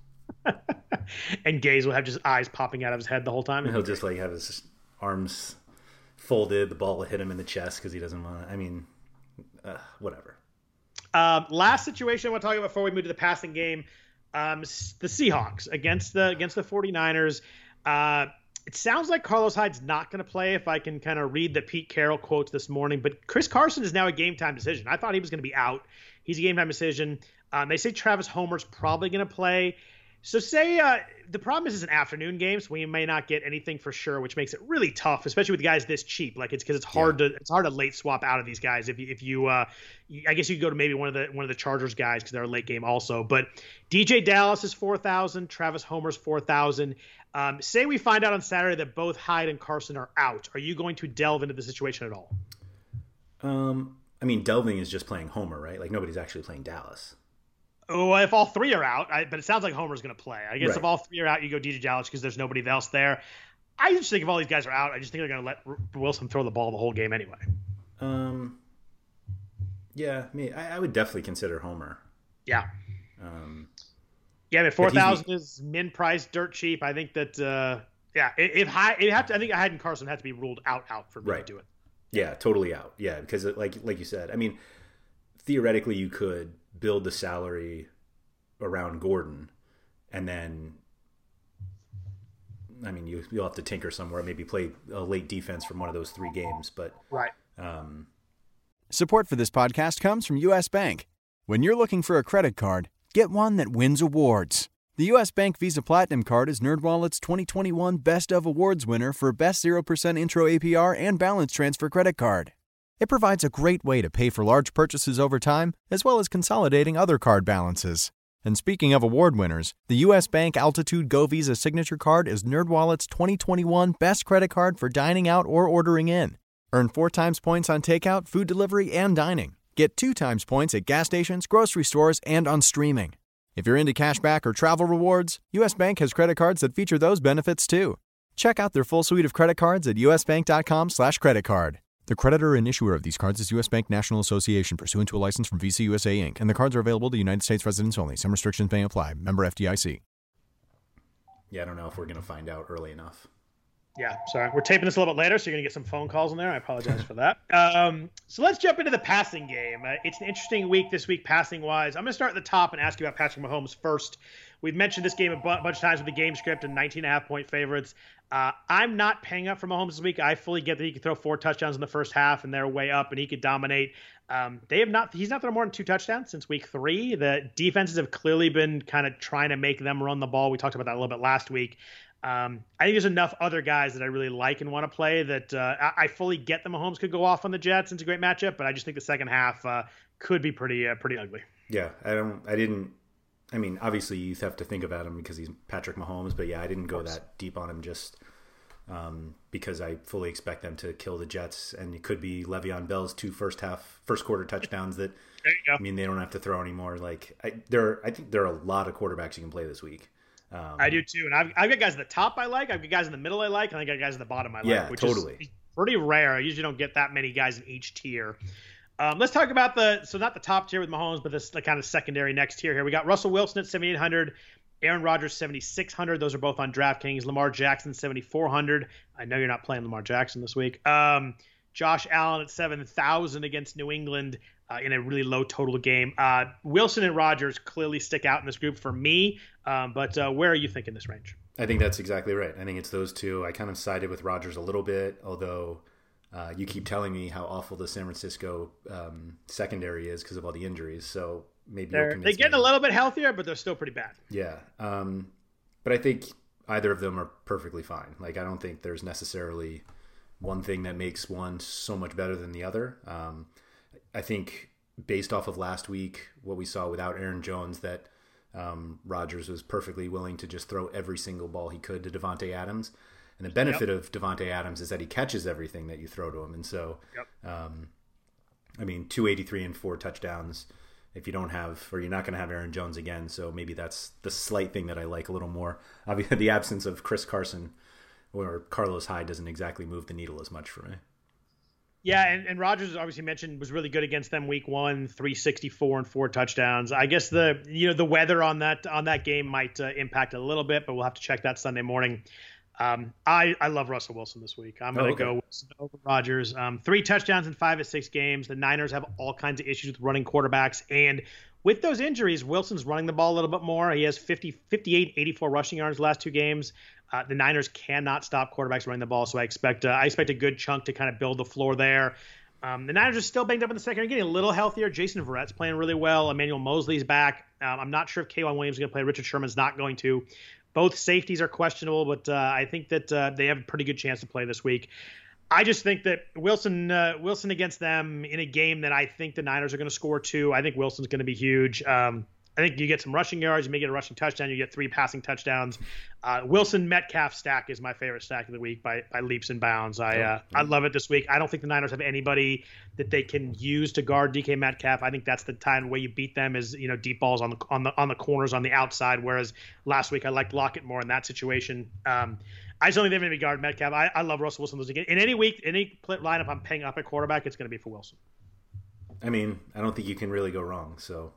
And Gaze will have just eyes popping out of his head the whole time. And he'll just like have his arms folded. The ball will hit him in the chest because he doesn't want to. I mean, uh, whatever. Um, last situation I want to talk about before we move to the passing game. Um, the Seahawks against the against the 49ers. Uh, it sounds like Carlos Hyde's not going to play if I can kind of read the Pete Carroll quotes this morning. But Chris Carson is now a game time decision. I thought he was going to be out. He's a game time decision. Um, they say Travis Homer's probably going to play. So say uh, the problem is it's an afternoon game, so we may not get anything for sure, which makes it really tough, especially with guys this cheap. Like it's because it's hard yeah. to it's hard to late swap out of these guys. If you, if you, uh, I guess you could go to maybe one of the one of the Chargers guys because they're a late game also. But D J Dallas is four thousand, Travis Homer's four thousand. Um, say we find out on Saturday that both Hyde and Carson are out. Are you going to delve into the situation at all? Um, I mean, delving is just playing Homer, right? Like nobody's actually playing Dallas. Oh, if all three are out, I, but it sounds like Homer's going to play. I guess right. if all three are out, you go D J Dallas because there's nobody else there. I just think if all these guys are out, I just think they're going to let Wilson throw the ball the whole game anyway. Um, yeah, I mean, I, I would definitely consider Homer. Yeah. Um, yeah, but four thousand is min price, dirt cheap. I think that, uh, yeah, if high, it have to. I think Hyde and Carson had to be ruled out, out for me right. to do it. Yeah, totally out. Yeah, because it, like like you said, I mean, theoretically you could build the salary around Gordon, and then, I mean, you, you'll have to tinker somewhere, maybe play a late defense from one of those three games, but right. Um, Support for this podcast comes from U S Bank. When you're looking for a credit card, get one that wins awards. The U S Bank Visa Platinum Card is NerdWallet's twenty twenty-one Best of Awards winner for Best zero percent Intro A P R and Balance Transfer Credit Card. It provides a great way to pay for large purchases over time, as well as consolidating other card balances. And speaking of award winners, the U S Bank Altitude Go Visa Signature Card is NerdWallet's twenty twenty-one Best Credit Card for dining out or ordering in. Earn four times points on takeout, food delivery, and dining. Get two times points at gas stations, grocery stores, and on streaming. If you're into cashback or travel rewards, U S Bank has credit cards that feature those benefits too. Check out their full suite of credit cards at usbank.com slash credit card. The creditor and issuer of these cards is U S. Bank National Association, pursuant to a license from Visa U S A, Incorporated, and the cards are available to United States residents only. Some restrictions may apply. Member F D I C. Yeah, I don't know if we're going to find out early enough. Yeah, sorry. We're taping this a little bit later, so you're going to get some phone calls in there. I apologize for that. Um, so let's jump into the passing game. Uh, it's an interesting week this week passing-wise. I'm going to start at the top and ask you about Patrick Mahomes first. We've mentioned this game a bunch of times with the game script and nineteen and a half point favorites. Uh, I'm not paying up for Mahomes this week. I fully get that he could throw four touchdowns in the first half and they're way up and he could dominate. Um, they have not. He's not thrown more than two touchdowns since week three. The defenses have clearly been kind of trying to make them run the ball. We talked about that a little bit last week. Um, I think there's enough other guys that I really like and want to play that uh, I, I fully get that Mahomes could go off on the Jets. It's a great matchup, but I just think the second half uh, could be pretty uh, pretty ugly. Yeah, I don't. I didn't. I mean, obviously you have to think about him because he's Patrick Mahomes, but yeah, I didn't go that deep on him just um, because I fully expect them to kill the Jets, and it could be Le'Veon Bell's two first half, first quarter touchdowns that. There you go. I mean, they don't have to throw anymore. Like I, there, I think there are a lot of quarterbacks you can play this week. Um, I do too, and I've, I've got guys at the top I like, I've got guys in the middle I like, and I got guys at the bottom I like. Yeah, which totally. is pretty rare. I usually don't get that many guys in each tier. Um, let's talk about the so not the top tier with Mahomes, but this the kind of secondary next tier here. We got Russell Wilson at seventy-eight hundred, Aaron Rodgers seventy-six hundred. Those are both on DraftKings. Lamar Jackson seventy-four hundred. I know you're not playing Lamar Jackson this week. Um, Josh Allen at seven thousand against New England uh, in a really low total game. Uh, Wilson and Rodgers clearly stick out in this group for me. Um, but uh, where are you thinking this range? I think that's exactly right. I think it's those two. I kind of sided with Rodgers a little bit, although uh, you keep telling me how awful the San Francisco um, secondary is because of all the injuries. So maybe they're, they're getting me. a little bit healthier, but they're still pretty bad. Yeah. Um, but I think either of them are perfectly fine. Like, I don't think there's necessarily one thing that makes one so much better than the other. Um, I think based off of last week, what we saw without Aaron Jones, that um, Rodgers was perfectly willing to just throw every single ball he could to Davante Adams. And the benefit yep. of Davante Adams is that he catches everything that you throw to him. And so, yep. um, I mean, two eighty-three and four touchdowns if you don't have, or you're not going to have Aaron Jones again. So maybe that's the slight thing that I like a little more. Obviously, the absence of Chris Carson or Carlos Hyde doesn't exactly move the needle as much for me. Yeah, and, and Rodgers obviously mentioned was really good against them week one, three sixty-four and four touchdowns. I guess the you know the weather on that on that game might uh, impact a little bit, but we'll have to check that Sunday morning. Um, I, I love Russell Wilson this week. I'm going to oh, okay. go Wilson over Rodgers. Um, three touchdowns in five of six games. The Niners have all kinds of issues with running quarterbacks. And with those injuries, Wilson's running the ball a little bit more. He has fifty, fifty-eight, eighty-four rushing yards the last two games. Uh, the Niners cannot stop quarterbacks running the ball, so I expect uh, I expect a good chunk to kind of build the floor there. Um, the Niners are still banged up in the secondary, getting a little healthier. Jason Verrett's playing really well. Emmanuel Mosley's back. Um, I'm not sure if K'Waun Williams is going to play. Richard Sherman's not going to. Both safeties are questionable, but uh, I think that uh, they have a pretty good chance to play this week. I just think that Wilson uh, Wilson against them in a game that I think the Niners are going to score two. I think Wilson's going to be huge. Um, I think you get some rushing yards. You may get a rushing touchdown. You get three passing touchdowns. Uh, Wilson Metcalf stack is my favorite stack of the week by by leaps and bounds. I uh, I love it this week. I don't think the Niners have anybody that they can use to guard D K Metcalf. I think that's the time the way you beat them is, you know, deep balls on the on the on the corners on the outside. Whereas last week I liked Lockett more in that situation. Um, I just don't think they're going to be guard Metcalf. I, I love Russell Wilson. In any week, any lineup I'm paying up at quarterback, it's going to be for Wilson. I mean, I don't think you can really go wrong. So,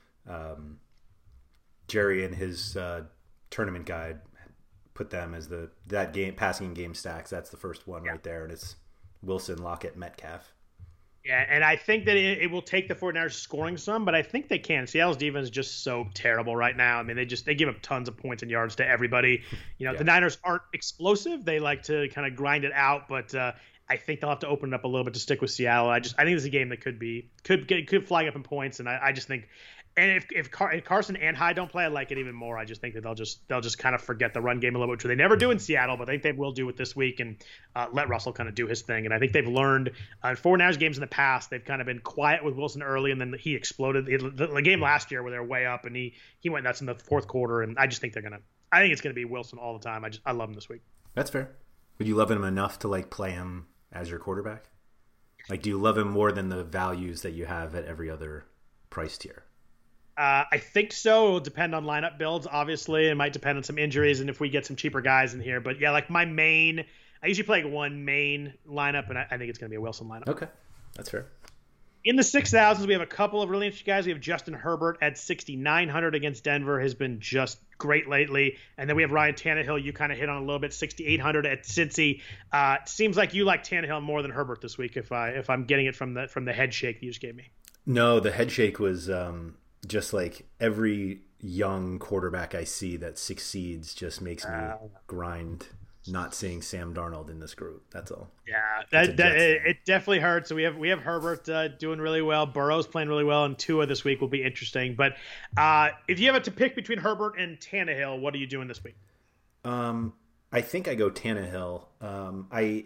um, Jerry and his uh, tournament guide put them as the that game passing game stacks. That's the first one yeah. right there, and it's Wilson, Lockett, Metcalf. Yeah, and I think that it, it will take the 49ers scoring some, but I think they can. Seattle's defense is just so terrible right now. I mean, they just they give up tons of points and yards to everybody. You know, yeah. the Niners aren't explosive. They like to kind of grind it out, but uh, I think they'll have to open it up a little bit to stick with Seattle. I just I think this is a game that could be could get could flag up in points, and I, I just think. And if if, Car- if Carson and Hyde don't play, I like it even more. I just think that they'll just they'll just kind of forget the run game a little bit, which they never do in Seattle, but I think they will do it this week and uh, let Russell kind of do his thing. And I think they've learned uh, in forty-niners games in the past, they've kind of been quiet with Wilson early, and then he exploded. The, the game last year where they're way up, and he he went nuts in the fourth quarter. And I just think they're gonna. I think it's gonna be Wilson all the time. I just I love him this week. That's fair. Would you love him enough to like play him as your quarterback? Like, do you love him more than the values that you have at every other price tier? Uh, I think so. It'll depend on lineup builds, obviously. It might depend on some injuries and if we get some cheaper guys in here. But yeah, like my main, I usually play like one main lineup, and I, I think it's going to be a Wilson lineup. Okay, that's fair. In the six thousands, we have a couple of really interesting guys. We have Justin Herbert at sixty-nine hundred against Denver, has been just great lately. And then we have Ryan Tannehill. You kind of hit on a little bit, sixty-eight hundred at Cincy. Uh, seems like you like Tannehill more than Herbert this week, if I if I'm getting it from the from the head shake you just gave me. No, the head shake was. Um... Just like every young quarterback I see that succeeds just makes me uh, grind not seeing Sam Darnold in this group. That's all. Yeah, that, that it, it definitely hurts. So we have we have Herbert uh, doing really well. Burrow's playing really well, and Tua this week will be interesting. But uh, if you have to pick between Herbert and Tannehill, what are you doing this week? Um, I think I go Tannehill. Um, I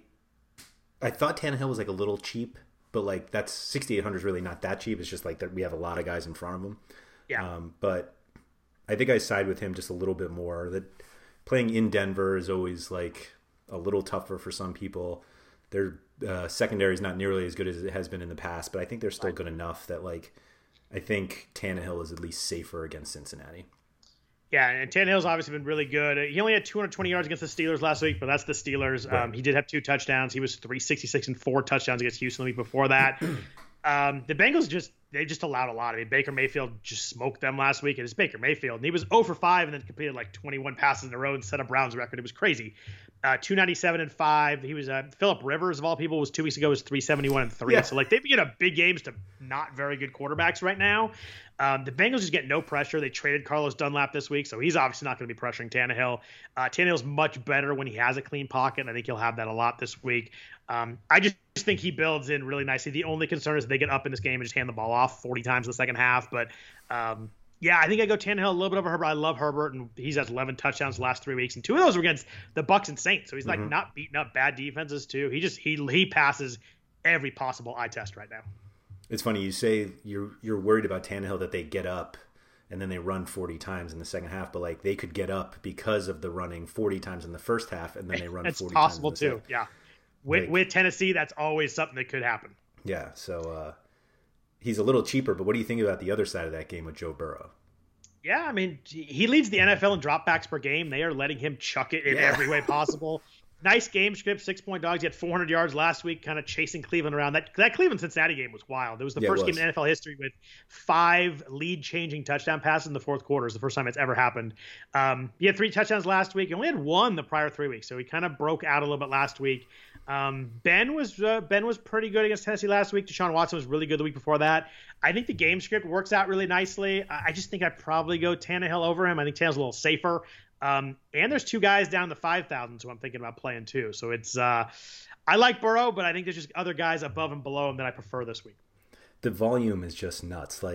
I thought Tannehill was like a little cheap. But, like, that's sixty-eight hundred is really not that cheap. It's just, like, that we have a lot of guys in front of him. Yeah. Um, but I think I side with him just a little bit more. That playing in Denver is always, like, a little tougher for some people. Their uh, secondary is not nearly as good as it has been in the past. But I think they're still good enough that, like, I think Tannehill is at least safer against Cincinnati. Yeah, and Tannehill's obviously been really good. He only had two hundred twenty yards against the Steelers last week, but that's the Steelers. Right. Um, he did have two touchdowns. He was three sixty-six and four touchdowns against Houston the week before that. um, the Bengals just they just allowed a lot. I mean, Baker Mayfield just smoked them last week, and it's Baker Mayfield. And he was zero for five and then completed like twenty-one passes in a row and set a Browns record. It was crazy. Uh, two ninety-seven and five. He was uh, Phillip Rivers of all people was two weeks ago was three seventy-one and three. Yeah. So like they've been a big games to not very good quarterbacks right now. Um, the Bengals just get no pressure. They traded Carlos Dunlap this week, so he's obviously not going to be pressuring Tannehill. Uh, Tannehill's much better when he has a clean pocket, and I think he'll have that a lot this week. Um, I just think he builds in really nicely. The only concern is that they get up in this game and just hand the ball off forty times in the second half. But um, yeah, I think I go Tannehill a little bit over Herbert. I love Herbert, and he's had eleven touchdowns the last three weeks, and two of those were against the Bucs and Saints. So he's like mm-hmm. not beating up bad defenses too. He just he he passes every possible eye test right now. It's funny you say you're you're worried about Tannehill that they get up and then they run forty times in the second half, but like they could get up because of the running forty times in the first half and then they run it's forty possible times in the too. Yeah, with like, with Tennessee, that's always something that could happen. Yeah, so uh, he's a little cheaper, but what do you think about the other side of that game with Joe Burrow? Yeah, I mean he leads the N F L in dropbacks per game. They are letting him chuck it in yeah. every way possible. Nice game script, six-point dogs. He had four hundred yards last week, kind of chasing Cleveland around. That that Cleveland-Cincinnati game was wild. It was the yeah, first game in N F L history with five lead-changing touchdown passes in the fourth quarter. It's the first time it's ever happened. Um, he had three touchdowns last week. He only had one the prior three weeks, so he kind of broke out a little bit last week. Um, Ben was uh, Ben was pretty good against Tennessee last week. Deshaun Watson was really good the week before that. I think the game script works out really nicely. I, I just think I'd probably go Tannehill over him. I think Tannehill's a little safer. Um, and there's two guys down the five thousands who I'm thinking about playing too. So it's uh, I like Burrow, but I think there's just other guys above and below him that I prefer this week. The volume is just nuts. Like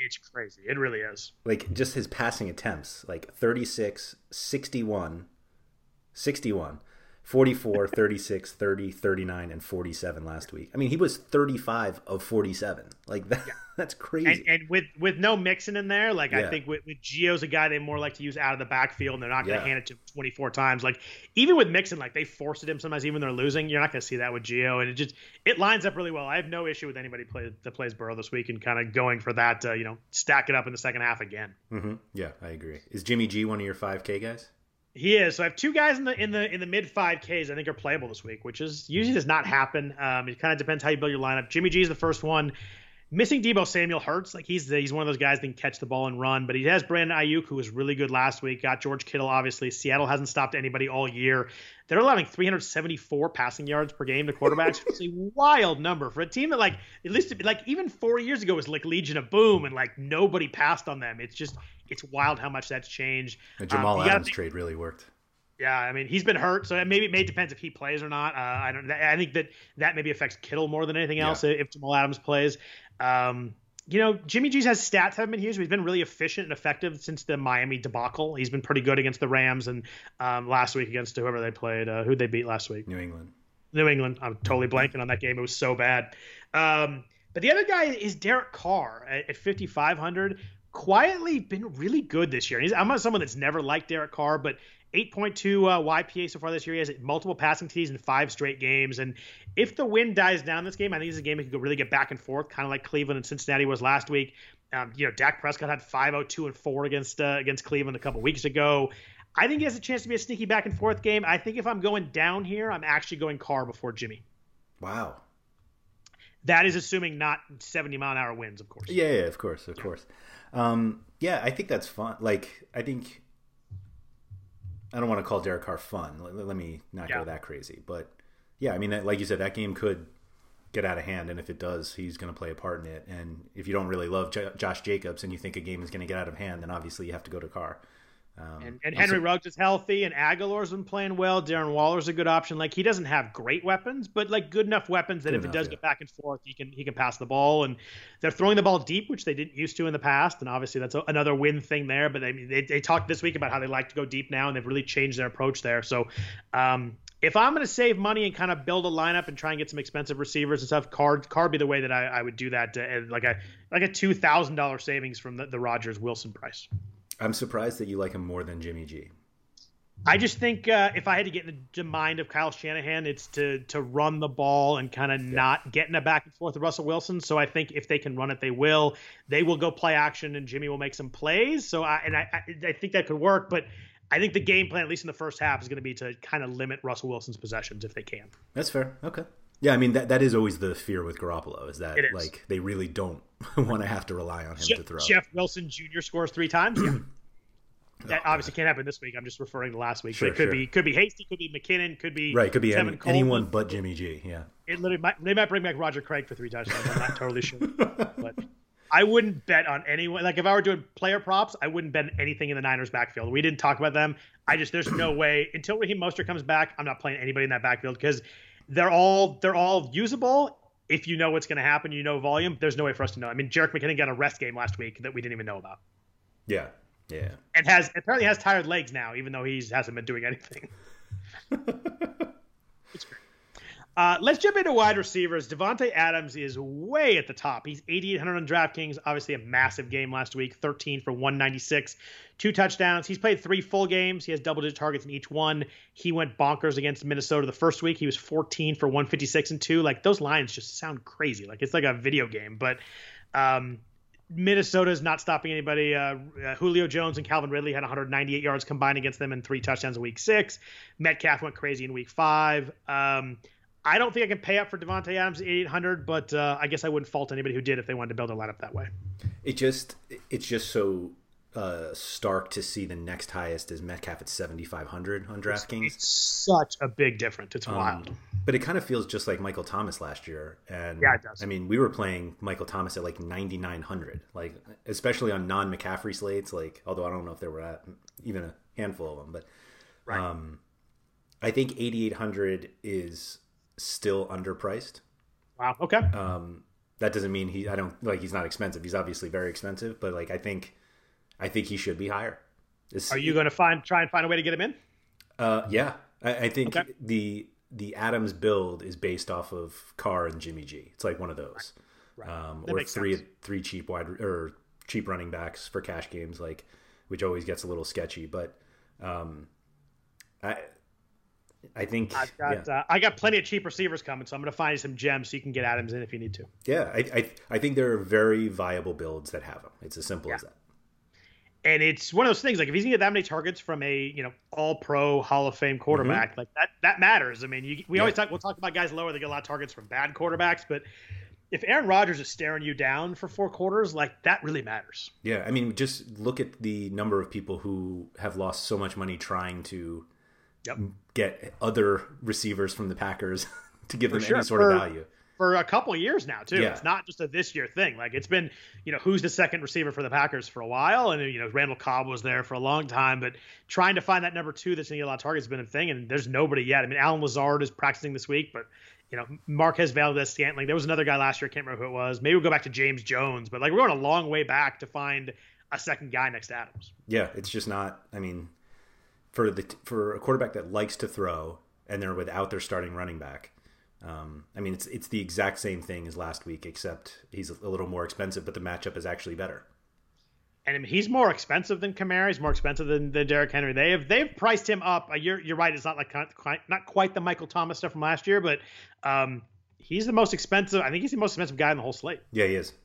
It's crazy. It really is. Like, just his passing attempts, like thirty-six, sixty-one, sixty-one, forty-four, thirty-six, thirty, thirty-nine, and forty-seven last week. I mean, he was thirty-five of forty-seven. Like, that, yeah. That's crazy. And, and with, with no Mixon in there, like, yeah. I think with, with Gio's a guy they more like to use out of the backfield, and they're not going to yeah. hand it to him twenty-four times. Like, even with Mixon, like, they force it him sometimes, even when they're losing. You're not going to see that with Gio. And it just, it lines up really well. I have no issue with anybody play, that plays Burrow this week and kind of going for that, uh, you know, stack it up in the second half again. Mm-hmm. Yeah, I agree. Is Jimmy G one of your five K guys? He is. So I have two guys in the in the in the mid five Ks I think are playable this week, which is usually does not happen. Um, it kind of depends how you build your lineup. Jimmy G is the first one. Missing Deebo Samuel hurts. Like he's the, he's one of those guys that can catch the ball and run, but he has Brandon Ayuk, who was really good last week. Got George Kittle, obviously. Seattle hasn't stopped anybody all year. They're allowing three hundred seventy-four passing yards per game to quarterbacks. It's a wild number for a team that, like, at least like even four years ago was like Legion of Boom, and like nobody passed on them. It's just it's wild how much that's changed. The Jamal um, Adams think, trade really worked. Yeah, I mean he's been hurt, so maybe it may depends if he plays or not. Uh, I don't. I think that that maybe affects Kittle more than anything else yeah. if Jamal Adams plays. Um, You know, Jimmy G's has stats haven't been huge, but he's been really efficient and effective since the Miami debacle. He's been pretty good against the Rams and um, last week against whoever they played. Uh, who'd they beat last week? New England. New England. I'm totally blanking on that game. It was so bad. Um, but the other guy is Derek Carr at, at fifty-five hundred. Quietly been really good this year. He's, I'm not someone that's never liked Derek Carr, but eight point two uh, Y P A so far this year. He has multiple passing T Ds in five straight games. And if the wind dies down this game, I think this is a game that could really get back and forth, kind of like Cleveland and Cincinnati was last week. Um, you know, Dak Prescott had five oh two and four against uh, against Cleveland a couple weeks ago. I think he has a chance to be a sneaky back and forth game. I think if I'm going down here, I'm actually going Carr before Jimmy. Wow. That is assuming not seventy mile an hour winds, of course. Yeah, yeah, of course, of course. Um, yeah, I think that's fun. Like, I think I don't want to call Derek Carr fun. Let, let me not yeah. go that crazy. But, yeah, I mean, like you said, that game could get out of hand. And if it does, he's going to play a part in it. And if you don't really love J- Josh Jacobs and you think a game is going to get out of hand, then obviously you have to go to Carr. Um, and, and Henry also, Ruggs is healthy, and Aguilar's been playing well. Darren Waller's a good option. Like, he doesn't have great weapons, but like good enough weapons that if enough, it does yeah. get back and forth, he can he can pass the ball. And they're throwing the ball deep, which they didn't used to in the past. And obviously that's a, another win thing there. But they, they they talked this week about how they like to go deep now, and they've really changed their approach there. So um, if I'm going to save money and kind of build a lineup and try and get some expensive receivers and stuff, Carr Carr be the way that I, I would do that. To, like a like a two thousand dollar savings from the, the Rodgers Wilson price. I'm surprised that you like him more than Jimmy G. I just think uh, if I had to get in the mind of Kyle Shanahan, it's to to run the ball and kind of yeah. not get in a back and forth with Russell Wilson. So I think if they can run it, they will. They will go play action, and Jimmy will make some plays. So I and I I, I think that could work, but I think the game plan, at least in the first half, is going to be to kind of limit Russell Wilson's possessions if they can. That's fair. Okay. Yeah, I mean that that is always the fear with Garoppolo is that is. like they really don't want to have to rely on him Jeff, to throw. Jeff Wilson Junior scores three times. Yeah. That obviously can't happen this week. I'm just referring to last week. Sure, but it could sure. be could be Hasty, could be McKinnon, could be right. Could be Tevin any, anyone but Jimmy G. Yeah. It literally might, they might bring back Roger Craig for three touchdowns. I'm not totally sure, but I wouldn't bet on anyone. Like if I were doing player props, I wouldn't bet anything in the Niners backfield. We didn't talk about them. I just there's no way until Raheem Mostert comes back. I'm not playing anybody in that backfield because they're all they're all usable. If you know what's going to happen, you know volume. There's no way for us to know. I mean, Jerick McKinnon got a rest game last week that we didn't even know about. Yeah. Yeah. And has apparently has tired legs now, even though he hasn't been doing anything. It's great. Uh, let's jump into wide receivers. Davante Adams is way at the top. He's eighty-eight hundred on DraftKings. Obviously a massive game last week, thirteen for one ninety-six, two touchdowns. He's played three full games. He has double-digit targets in each one. He went bonkers against Minnesota the first week. He was fourteen for one fifty-six and two. Like those lines just sound crazy. Like it's like a video game, but um, Minnesota is not stopping anybody. Uh, uh, Julio Jones and Calvin Ridley had one hundred ninety-eight yards combined against them and three touchdowns in week six. Metcalf went crazy in week five. Um, I don't think I can pay up for Davante Adams at eighty-eight hundred, but uh, I guess I wouldn't fault anybody who did if they wanted to build a lineup that way. It just it's just so uh, stark to see the next highest is Metcalf at seventy-five hundred on DraftKings. It's such a big difference. It's um, wild. But it kind of feels just like Michael Thomas last year. And yeah, it does. I mean, we were playing Michael Thomas at like ninety-nine hundred, like especially on non-McCaffrey slates. Like, although I don't know if there were at even a handful of them, but right. um, I think eighty-eight hundred is still underpriced. Wow. Okay. Um, that doesn't mean he. I don't like he's not expensive. He's obviously very expensive, but like I think, I think he should be higher. It's, Are you going to find try and find a way to get him in? Uh, yeah, I, I think okay. the the Adams build is based off of Carr and Jimmy G. It's like one of those, right. Um, Right. or three sense. three cheap wide or cheap running backs for cash games, like which always gets a little sketchy. But um, I I think I've got yeah. uh, I got plenty of cheap receivers coming, so I'm going to find some gems so you can get Adams in if you need to. Yeah, I I, I think there are very viable builds that have him. It's as simple yeah. as that. And it's one of those things, like if he's gonna get that many targets from a, you know, all pro Hall of Fame quarterback, mm-hmm. like that, that matters. I mean, you, we yeah. always talk, we'll talk about guys lower that get a lot of targets from bad quarterbacks, but if Aaron Rodgers is staring you down for four quarters, like that really matters. Yeah. I mean, just look at the number of people who have lost so much money trying to yep. get other receivers from the Packers to give for them sure. any sort for, of value. For a couple of years now, too. Yeah. It's not just a this year thing. Like it's been, you know, who's the second receiver for the Packers for a while. And, you know, Randall Cobb was there for a long time. But trying to find that number two that's going to get a lot of targets has been a thing. And there's nobody yet. I mean, Alan Lazard is practicing this week. But, you know, Marquez Valdez-Scantling. There was another guy last year. I can't remember who it was. Maybe we'll go back to James Jones. But, like, we're going a long way back to find a second guy next to Adams. Yeah, it's just not – I mean, for the for a quarterback that likes to throw and they're without their starting running back – Um, I mean, it's it's the exact same thing as last week, except he's a little more expensive, but the matchup is actually better. And I mean, he's more expensive than Kamara. He's more expensive than, than Derrick Henry. They have they've priced him up. You're you're right. It's not like quite, not quite the Michael Thomas stuff from last year, but um, he's the most expensive. I think he's the most expensive guy in the whole slate. Yeah, he is.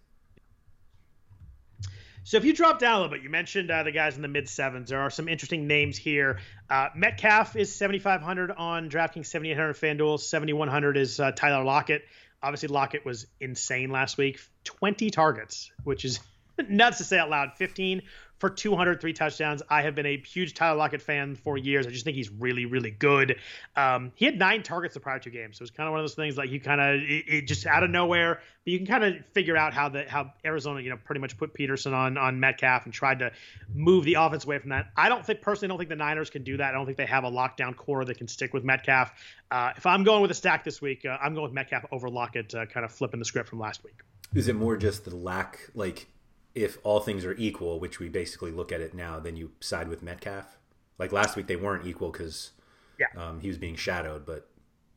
So if you drop down a little bit, you mentioned uh, the guys in the mid sevens. There are some interesting names here. Uh, Metcalf is seventy-five hundred on DraftKings, seventy-eight hundred FanDuel, seventy-one hundred is uh, Tyler Lockett. Obviously, Lockett was insane last week. twenty targets, which is nuts to say out loud. fifteen for two hundred, three touchdowns. I have been a huge Tyler Lockett fan for years. I just think he's really, really good. Um, he had nine targets the prior two games. So it's kind of one of those things like you kind of it, it just out of nowhere, but you can kind of figure out how the how Arizona, you know, pretty much put Peterson on on Metcalf and tried to move the offense away from that. I don't think personally, I don't think the Niners can do that. I don't think they have a lockdown core that can stick with Metcalf. Uh, if I'm going with a stack this week, uh, I'm going with Metcalf over Lockett, uh, kind of flipping the script from last week. Is it more just the lack, like? If all things are equal, which we basically look at it now, then you side with Metcalf. Like last week, they weren't equal because yeah. um, he was being shadowed. But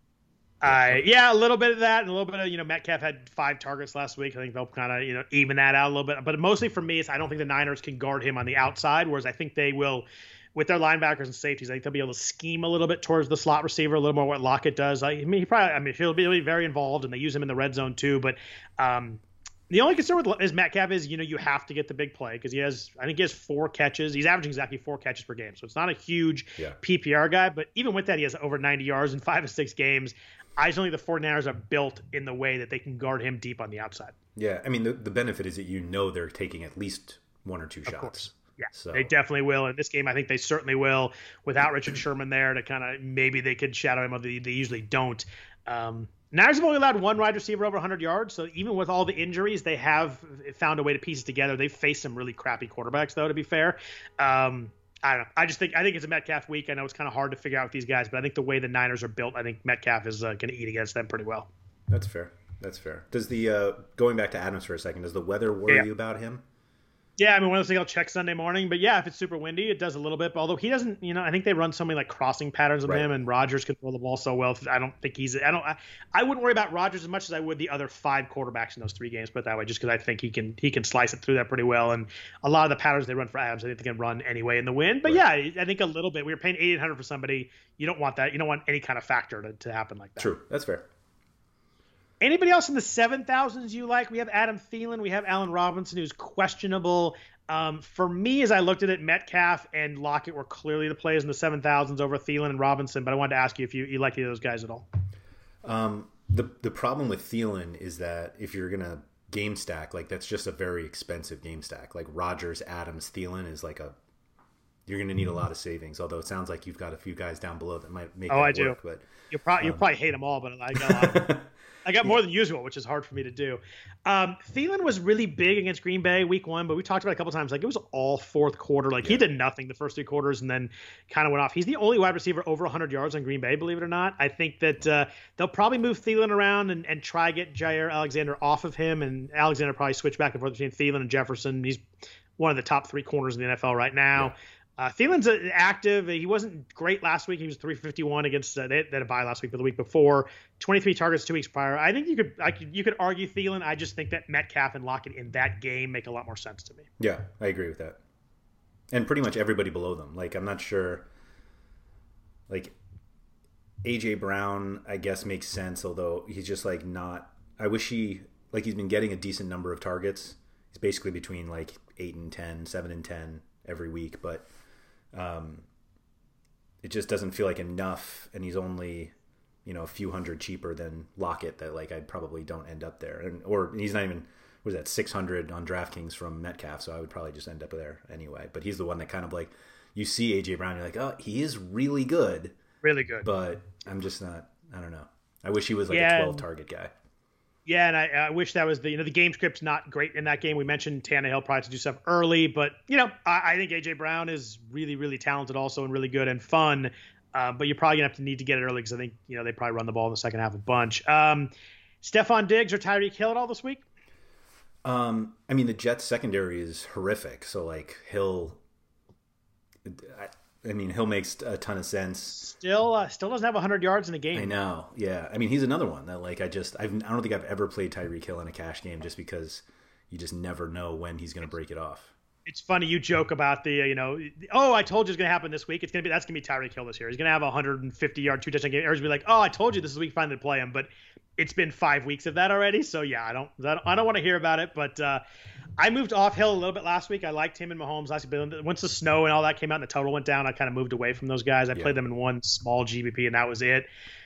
yeah. Uh, yeah, a little bit of that, and a little bit of you know Metcalf had five targets last week. I think they'll kind of you know even that out a little bit. But mostly for me, is I don't think the Niners can guard him on the outside, whereas I think they will with their linebackers and safeties. I think they'll be able to scheme a little bit towards the slot receiver, a little more what Lockett does. I mean, he probably, I mean, he'll be really very involved, and they use him in the red zone too. But um, the only concern with is Metcalf is, you know, you have to get the big play because he has, I think he has four catches. He's averaging exactly four catches per game. So it's not a huge yeah. P P R guy, but even with that, he has over ninety yards in five or six games. I just don't think the 49ers are built in the way that they can guard him deep on the outside. Yeah. I mean, the, the benefit is that, you know, they're taking at least one or two of shots. Course. Yeah, so. They definitely will. In this game, I think they certainly will. Without Richard Sherman there to kind of, maybe they could shadow him, although they, they usually don't. Um, Niners have only allowed one wide receiver over one hundred yards, so even with all the injuries, they have found a way to piece it together. They've faced some really crappy quarterbacks, though, to be fair. Um, I don't know. I just think I think it's a Metcalf week. I know it's kind of hard to figure out with these guys, but I think the way the Niners are built, I think Metcalf is uh, going to eat against them pretty well. That's fair. That's fair. Does the uh, going back to Adams for a second, does the weather worry yeah. you about him? Yeah, I mean, one of those things I'll check Sunday morning. But yeah, if it's super windy, it does a little bit. But although he doesn't, you know, I think they run so many like crossing patterns with right. him, and Rodgers can throw the ball so well. I don't think he's. I don't. I, I wouldn't worry about Rodgers as much as I would the other five quarterbacks in those three games. Put it that way, just because I think he can he can slice it through that pretty well. And a lot of the patterns they run for Adams, I think they can run anyway in the wind. But right. yeah, I think a little bit. We were paying eighty-eight hundred for somebody. You don't want that. You don't want any kind of factor to, to happen like that. True, that's fair. Anybody else in the seven thousands you like? We have Adam Thielen. We have Allen Robinson, who's questionable. Um, for me, as I looked at it, Metcalf and Lockett were clearly the plays in the seven thousands over Thielen and Robinson, but I wanted to ask you if you, you like either of those guys at all. Um, the the problem with Thielen is that if you're going to game stack, like that's just a very expensive game stack. Like Rodgers, Adams, Thielen is like a you're going to need a lot of savings. Although it sounds like you've got a few guys down below that might make oh, that I do. work. But you probably um, you probably hate them all, but I got a lot of them. I got more than usual, which is hard for me to do. Um, Thielen was really big against Green Bay week one, but we talked about it a couple times. Like it was all fourth quarter. Like yeah. he did nothing the first three quarters and then kind of went off. He's the only wide receiver over one hundred yards on Green Bay, believe it or not. I think that uh, they'll probably move Thielen around and, and try to get Jair Alexander off of him. And Alexander probably switch back and forth between Thielen and Jefferson. He's one of the top three corners in the N F L right now. Yeah. Uh, Thielen's active. He wasn't great last week. He was three fifty-one against uh, they, they had a bye last week, but the week before, twenty-three targets two weeks prior. I think you could, I could you could argue Thielen. I just think that Metcalf and Lockett in that game make a lot more sense to me. Yeah, I agree with that. And pretty much everybody below them. Like I'm not sure. Like A J Brown, I guess makes sense, although he's just like not. I wish he like he's been getting a decent number of targets. He's basically between like eight and ten, seven and ten every week, but. Um, it just doesn't feel like enough, and he's only, you know, a few hundred cheaper than Lockett. That like I probably don't end up there, and or he's not even what is that six hundred on DraftKings from Metcalf, so I would probably just end up there anyway. But he's the one that kind of like you see A J Brown, you're like, oh, he is really good, really good. But I'm just not. I don't know. I wish he was like yeah. a twelve target guy. Yeah, and I, I wish that was the, you know, the game script's not great in that game. We mentioned Tannehill probably to do stuff early, but, you know, I, I think A J Brown is really, really talented also and really good and fun. Uh, but you're probably going to have to need to get it early because I think, you know, they probably run the ball in the second half a bunch. Um, Stephon Diggs or Tyreek Hill at all this week? Um, I mean, the Jets secondary is horrific. So, like, Hill, I, I mean, Hill makes a ton of sense. Still, uh, still doesn't have one hundred yards in a game. I know. Yeah. I mean, he's another one that, like, I just, I've, I don't think I've ever played Tyreek Hill in a cash game just because you just never know when he's going to break it off. It's funny. You joke about the, you know, oh, I told you it's going to happen this week. It's going to be, that's going to be Tyreek Hill this year. He's going to have a one hundred fifty yard, two touchdown game. Everyone's going to be like, oh, I told you this is the week finally to play him. But it's been five weeks of that already. So yeah, I don't, I don't want to hear about it, but, uh, I moved off Hill a little bit last week. I liked him and Mahomes last week. Once the snow and all that came out and the total went down, I kind of moved away from those guys. I yeah. played them in one small G B P, and that was it.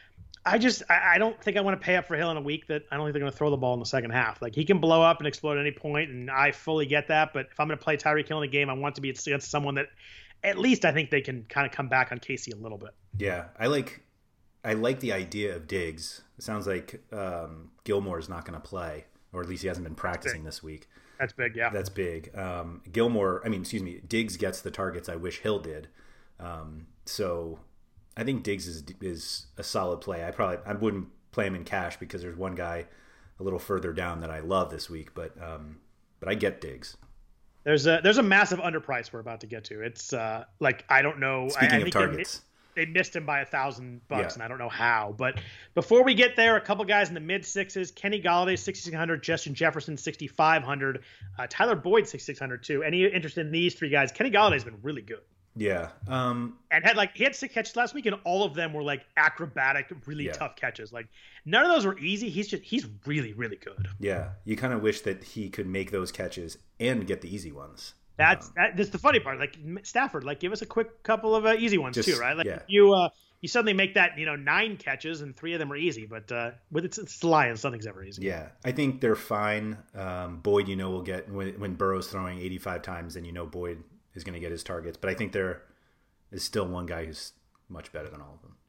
I just I don't think I want to pay up for Hill in a week that I don't think they're going to throw the ball in the second half. Like, he can blow up and explode at any point, and I fully get that. But if I'm going to play Tyreek Hill in a game, I want to be against someone that at least I think they can kind of come back on Casey a little bit. Yeah, I like I like the idea of Diggs. It sounds like um, Gilmore's not going to play, or at least he hasn't been practicing this week. That's big, yeah. That's big. Um, Gilmore, I mean, excuse me, Diggs gets the targets I wish Hill did. Um, so I think Diggs is is a solid play. I probably I wouldn't play him in cash because there's one guy a little further down that I love this week, but um, but I get Diggs. There's a there's a massive underprice we're about to get to. It's uh, like I don't know. Speaking I, I of think targets. They missed him by a thousand bucks, yeah. and I don't know how. But before we get there, a couple guys in the mid sixes: Kenny Golladay, sixty-six hundred; Justin Jefferson, sixty-five hundred; uh, Tyler Boyd, sixty-six hundred too. Any interest in these three guys? Kenny Galladay's been really good. Yeah, um, and had like he had six catches last week, and all of them were like acrobatic, really yeah. tough catches. Like none of those were easy. He's just he's really, really good. Yeah, you kind of wish that he could make those catches and get the easy ones. That's um, that, that's the funny part. Like Stafford, like give us a quick couple of uh, easy ones just, too, right? Like yeah. you uh, you suddenly make that you know nine catches and three of them are easy, but uh, with it's, it's the Lions, nothing's ever easy. Yeah, I think they're fine. Um, Boyd, you know, will get when when Burrow's throwing eighty-five times, then you know Boyd is going to get his targets. But I think there is still one guy who's much better than all of them.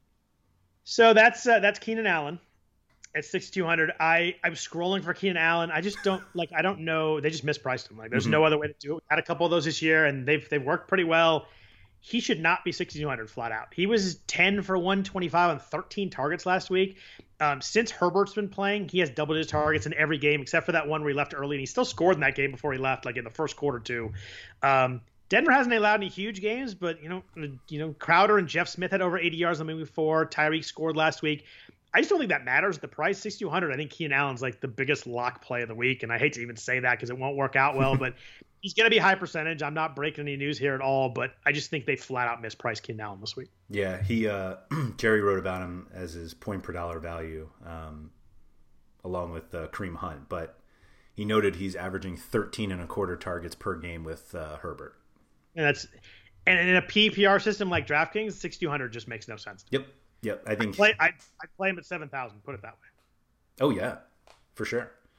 So that's uh, that's Keenan Allen at sixty-two hundred. I I was scrolling for Keenan Allen. I just don't like. I don't know. They just mispriced him. Like there's mm-hmm. no other way to do it. We had a couple of those this year, and they've they've worked pretty well. He should not be sixty-two hundred flat out. He was ten for one twenty-five on thirteen targets last week. Um, since Herbert's been playing, he has doubled his targets in every game except for that one where he left early, and he still scored in that game before he left, like in the first quarter too. Um, Denver hasn't allowed any huge games, but you know, you know, Crowder and Jeff Smith had over eighty yards on the move before. Tyreek scored last week. I just don't think that matters at the price. sixty-two hundred, I think Keenan Allen's like the biggest lock play of the week, and I hate to even say that because it won't work out well, but he's going to be high percentage. I'm not breaking any news here at all, but I just think they flat out mispriced Keenan Allen this week. Yeah, he uh, Jerry wrote about him as his point per dollar value, um, along with uh, Kareem Hunt, but he noted he's averaging thirteen and a quarter targets per game with uh, Herbert. And that's and in a P P R system like DraftKings, sixty-two hundred just makes no sense. Yep. Yep, I think I play I I play him at seven thousand. Put it that way. Oh yeah, for sure.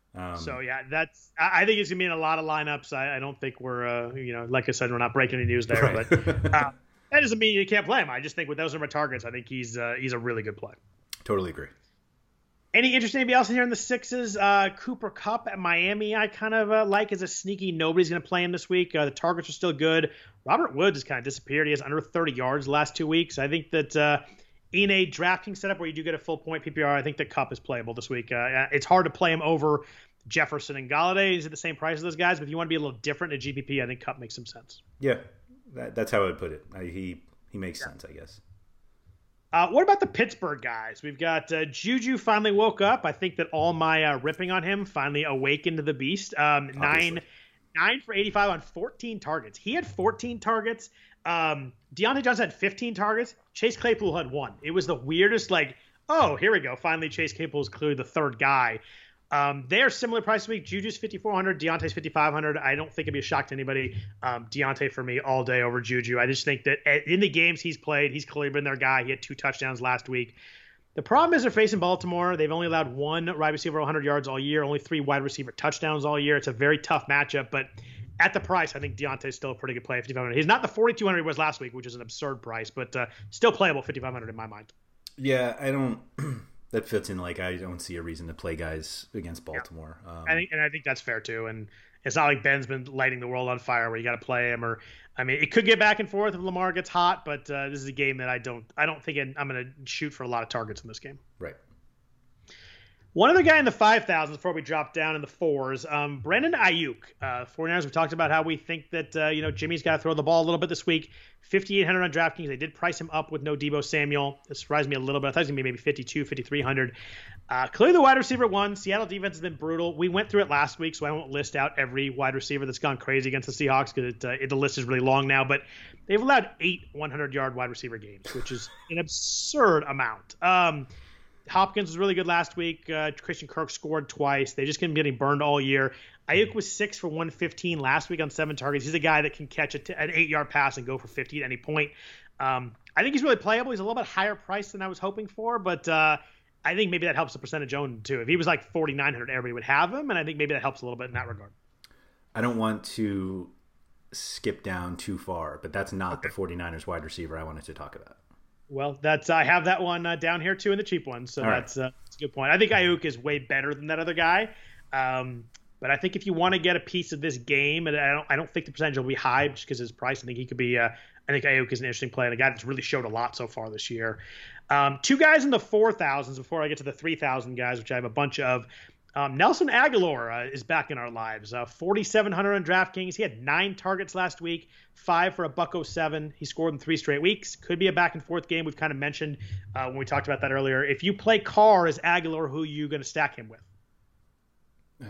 Um, so yeah, that's. I, I think it's gonna be in a lot of lineups. I, I don't think we're, uh, you know, like I said, we're not breaking any news there, right. but uh, that doesn't mean you can't play him. I just think with those number of targets, I think he's uh, he's a really good play. Totally agree. Any interest in anybody else in here in the sixes? Uh, Cooper Kupp at Miami, I kind of uh, like as a sneaky. Nobody's going to play him this week. Uh, the targets are still good. Robert Woods has kind of disappeared. He has under thirty yards the last two weeks. I think that uh, in a drafting setup where you do get a full point P P R, I think that Kupp is playable this week. Uh, it's hard to play him over Jefferson and Golladay. He's at the same price as those guys, but if you want to be a little different in G P P, I think Kupp makes some sense. Yeah, that, that's how I would put it. I, he he makes yeah. sense, I guess. Uh, what about the Pittsburgh guys? We've got uh, Juju finally woke up. I think that all my uh, ripping on him finally awakened to the beast. Um, nine, nine for eighty-five on fourteen targets. He had fourteen targets. Um, Deontay Johnson had fifteen targets. Chase Claypool had one. It was the weirdest, like, oh, here we go. Finally, Chase Claypool is clearly the third guy. Um, they are similar price week. Juju's fifty-four hundred, Deontay's fifty-five hundred. I don't think it'd be a shock to anybody. Um, Deontay for me all day over Juju. I just think that in the games he's played, he's clearly been their guy. He had two touchdowns last week. The problem is they're facing Baltimore. They've only allowed one wide receiver one hundred yards all year, only three wide receiver touchdowns all year. It's a very tough matchup, but at the price, I think Deontay's still a pretty good play at fifty-five hundred. He's not the forty-two hundred he was last week, which is an absurd price, but uh, still playable fifty-five hundred in my mind. Yeah, I don't... That fits in. Like, I don't see a reason to play guys against Baltimore. Yeah. Um, I think, and I think that's fair too. And it's not like Ben's been lighting the world on fire where you got to play him. Or, I mean, it could get back and forth if Lamar gets hot, but uh, this is a game that I don't, I don't think I'm going to shoot for a lot of targets in this game. Right. One other guy in the five thousands before we drop down in the fours, um, Brandon Ayuk. Uh, forty-niners, we talked about how we think that, uh, you know, Jimmy's got to throw the ball a little bit this week. fifty-eight hundred on DraftKings. They did price him up with no Deebo Samuel. This surprised me a little bit. I thought it was going to be maybe fifty-two, fifty-three hundred. Uh, clearly the wide receiver one. Seattle defense has been brutal. We went through it last week, so I won't list out every wide receiver that's gone crazy against the Seahawks because it, uh, it, the list is really long now. But they've allowed eight hundred-yard wide receiver games, which is an absurd amount. Um, Hopkins was really good last week. Uh, Christian Kirk scored twice. They just kept getting burned all year. Ayuk was six for one fifteen last week on seven targets. He's a guy that can catch a t- an eight-yard pass and go for fifty at any point. Um, I think he's really playable. He's a little bit higher price than I was hoping for, but uh, I think maybe that helps the percentage owned too. If he was like forty-nine hundred, everybody would have him, and I think maybe that helps a little bit in that regard. I don't want to skip down too far, but that's not okay. The forty-niners wide receiver I wanted to talk about. Well, that's I have that one uh, down here too in the cheap ones, so that's, right. uh, that's a good point. I think Ayuk is way better than that other guy, um, but I think if you want to get a piece of this game, and I don't, I don't think the percentage will be high just because of his price. I think he could be. Uh, I think Ayuk is an interesting play and a guy that's really showed a lot so far this year. Um, two guys in the four thousands before I get to the three thousand guys, which I have a bunch of. Um, Nelson Aguilar uh, is back in our lives. Uh, forty-seven hundred on DraftKings. He had nine targets last week, five for a buck oh seven. He scored in three straight weeks. Could be a back and forth game. We've kind of mentioned uh, when we talked about that earlier. If you play Carr as Aguilar, who are you going to stack him with?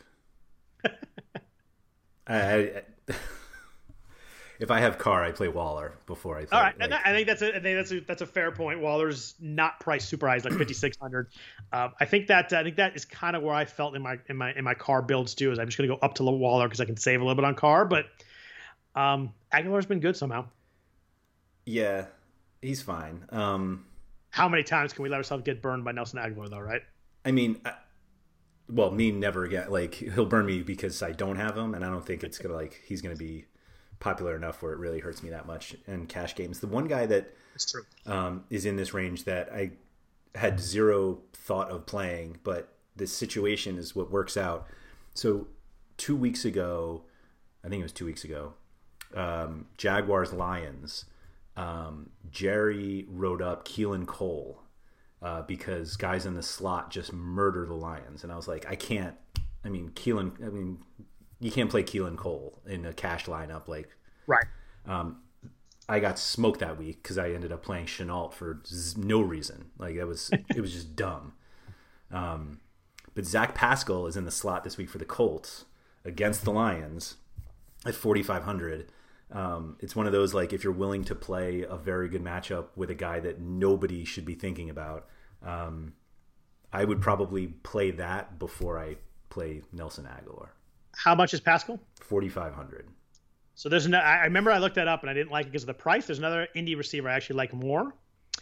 I, I, if I have Carr, I play Waller before I play. All right, like, I think that's a I think that's a, that's a fair point. Waller's not priced super high, he's like fifty-six hundred. Uh, I think that I think that is kind of where I felt in my in my in my Carr builds too. Is I'm just going to go up to Waller because I can save a little bit on Carr, but um, Aguilar's been good somehow. Yeah, he's fine. Um, How many times can we let ourselves get burned by Nelson Aguilar though? Right? I mean. I, Well, me never again. Like he'll burn me because I don't have him, and I don't think it's gonna like he's gonna be popular enough where it really hurts me that much in cash games. The one guy that um, is in this range that I had zero thought of playing, but this situation is what works out. So two weeks ago, I think it was two weeks ago, um, Jaguars Lions. Um, Jerry wrote up Keelan Cole. Uh, because guys in the slot just murder the Lions. And I was like, I can't, I mean, Keelan, I mean, you can't play Keelan Cole in a cash lineup. Like, right. Um, I got smoked that week because I ended up playing Shenault for z- no reason. Like, it was, it was just dumb. Um, but Zach Pascal is in the slot this week for the Colts against the Lions at forty-five hundred. Um, it's one of those, like, if you're willing to play a very good matchup with a guy that nobody should be thinking about, um, I would probably play that before I play Nelson Aguilar. How much is Pascal? forty-five hundred. So there's no, I remember I looked that up and I didn't like it because of the price. There's another indie receiver I actually like more.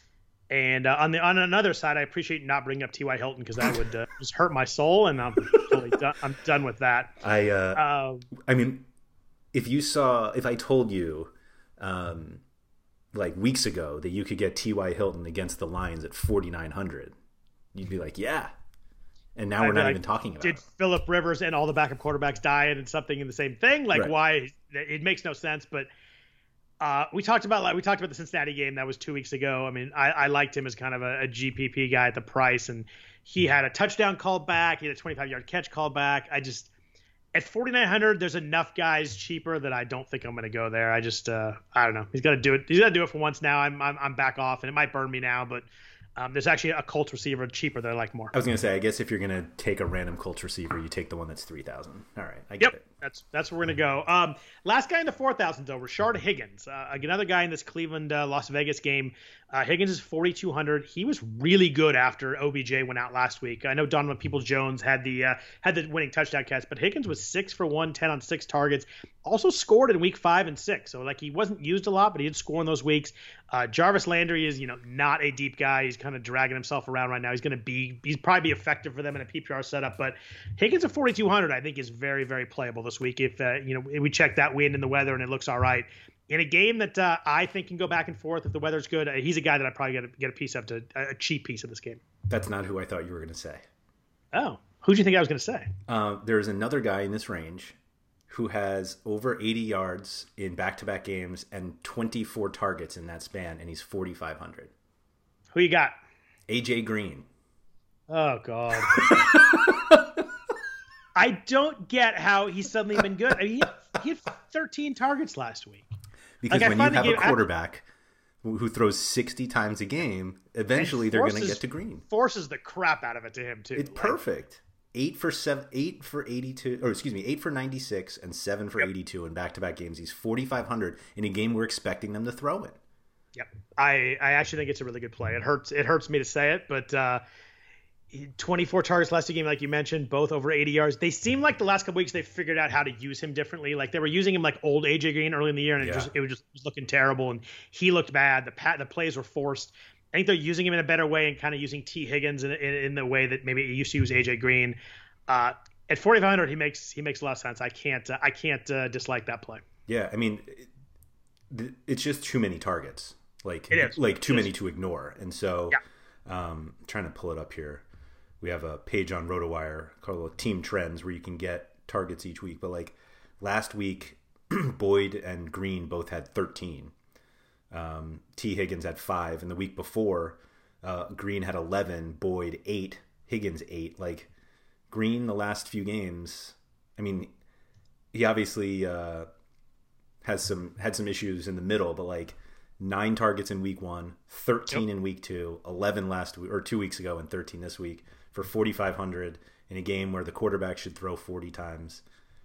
And uh, on the on another side, I appreciate not bringing up T Y. Hilton because that would uh, just hurt my soul, and I'm totally done. I'm done with that. I uh, uh, I mean, if you saw, if I told you, um, like weeks ago that you could get T Y. Hilton against the Lions at forty-nine hundred, you'd be like, yeah. And now I'd we're not like, even talking about did it. Phillip Rivers and all the backup quarterbacks die and something in the same thing? Like Right. why? It makes no sense. But uh, we talked about like we talked about the Cincinnati game that was two weeks ago. I mean, I, I liked him as kind of a, a G P P guy at the price, and he had a touchdown called back. He had a twenty-five yard catch called back. I just at forty-nine hundred, there's enough guys cheaper that I don't think I'm going to go there. I just uh, I don't know. He's got to do it. He's got to do it for once now. I'm, I'm I'm back off, and it might burn me now, but. Um, there's actually a Colts receiver cheaper that I like more. I was going to say, I guess if you're going to take a random Colts receiver, you take the one that's three thousand. All right, I get Yep, it. that's that's where we're gonna go. Um, last guy in the four thousands though, Rashard Higgins, uh, another guy in this Cleveland uh, Las Vegas game. Uh, Higgins is forty-two hundred. He was really good after O B J went out last week. I know Donovan Peoples-Jones had the uh, had the winning touchdown catch, but Higgins was six for one ten on six targets. Also scored in week five and six, so like he wasn't used a lot, but he did score in those weeks. Uh, Jarvis Landry is you know not a deep guy. He's kind of dragging himself around right now. He's gonna be he's probably be effective for them in a P P R setup, but Higgins at forty-two hundred I think is very very playable this week. If uh, you know we check that wind and the weather and it looks all right. In a game that uh, I think can go back and forth if the weather's good, uh, he's a guy that I probably get a, get a piece of to a cheap piece of this game. That's not who I thought you were going to say. Oh, who do you think I was going to say? Uh, there's another guy in this range who has over eighty yards in back-to-back games and twenty-four targets in that span, and he's forty-five hundred. Who you got? A J Green. Oh God. I don't get how he's suddenly been good. I mean, he, had, he had thirteen targets last week. Because Like, I when you find the have a game- quarterback who throws sixty times a game, eventually they're going to forces- get to Green. Forces the crap out of it to him too. It's Like, perfect. Eight for seven, eight for eighty-two, or excuse me, eight for ninety-six and seven for Yep. eighty-two in back-to-back games. He's forty-five hundred in a game we're expecting them to throw in. Yep. I, I actually think it's a really good play. It hurts it hurts me to say it, but uh, twenty-four targets last game, like you mentioned, both over eighty yards. They seem like the last couple weeks they figured out how to use him differently. Like they were using him like old A J Green early in the year, and it Yeah. just it was just it was looking terrible, and he looked bad. The pat the plays were forced. I think they're using him in a better way and kind of using T Higgins in, in, in the way that maybe it used to use A J Green. Uh, at forty-five hundred, he makes he makes a lot of sense. I can't uh, I can't uh, dislike that play. Yeah, I mean, it, it's just too many targets. Like It is. like too It many is. to ignore. And so, um, trying to pull it up here. We have a page on RotoWire called Team Trends where you can get targets each week. But like last week, Boyd and Green both had thirteen. Um, T. Higgins had five, and the week before, uh, Green had eleven, Boyd eight, Higgins eight. Like Green, the last few games, I mean, he obviously uh, has some had some issues in the middle, but like nine targets in week one, thirteen Yep. in week two, eleven last week or two weeks ago, and thirteen this week for forty-five hundred in a game where the quarterback should throw forty times.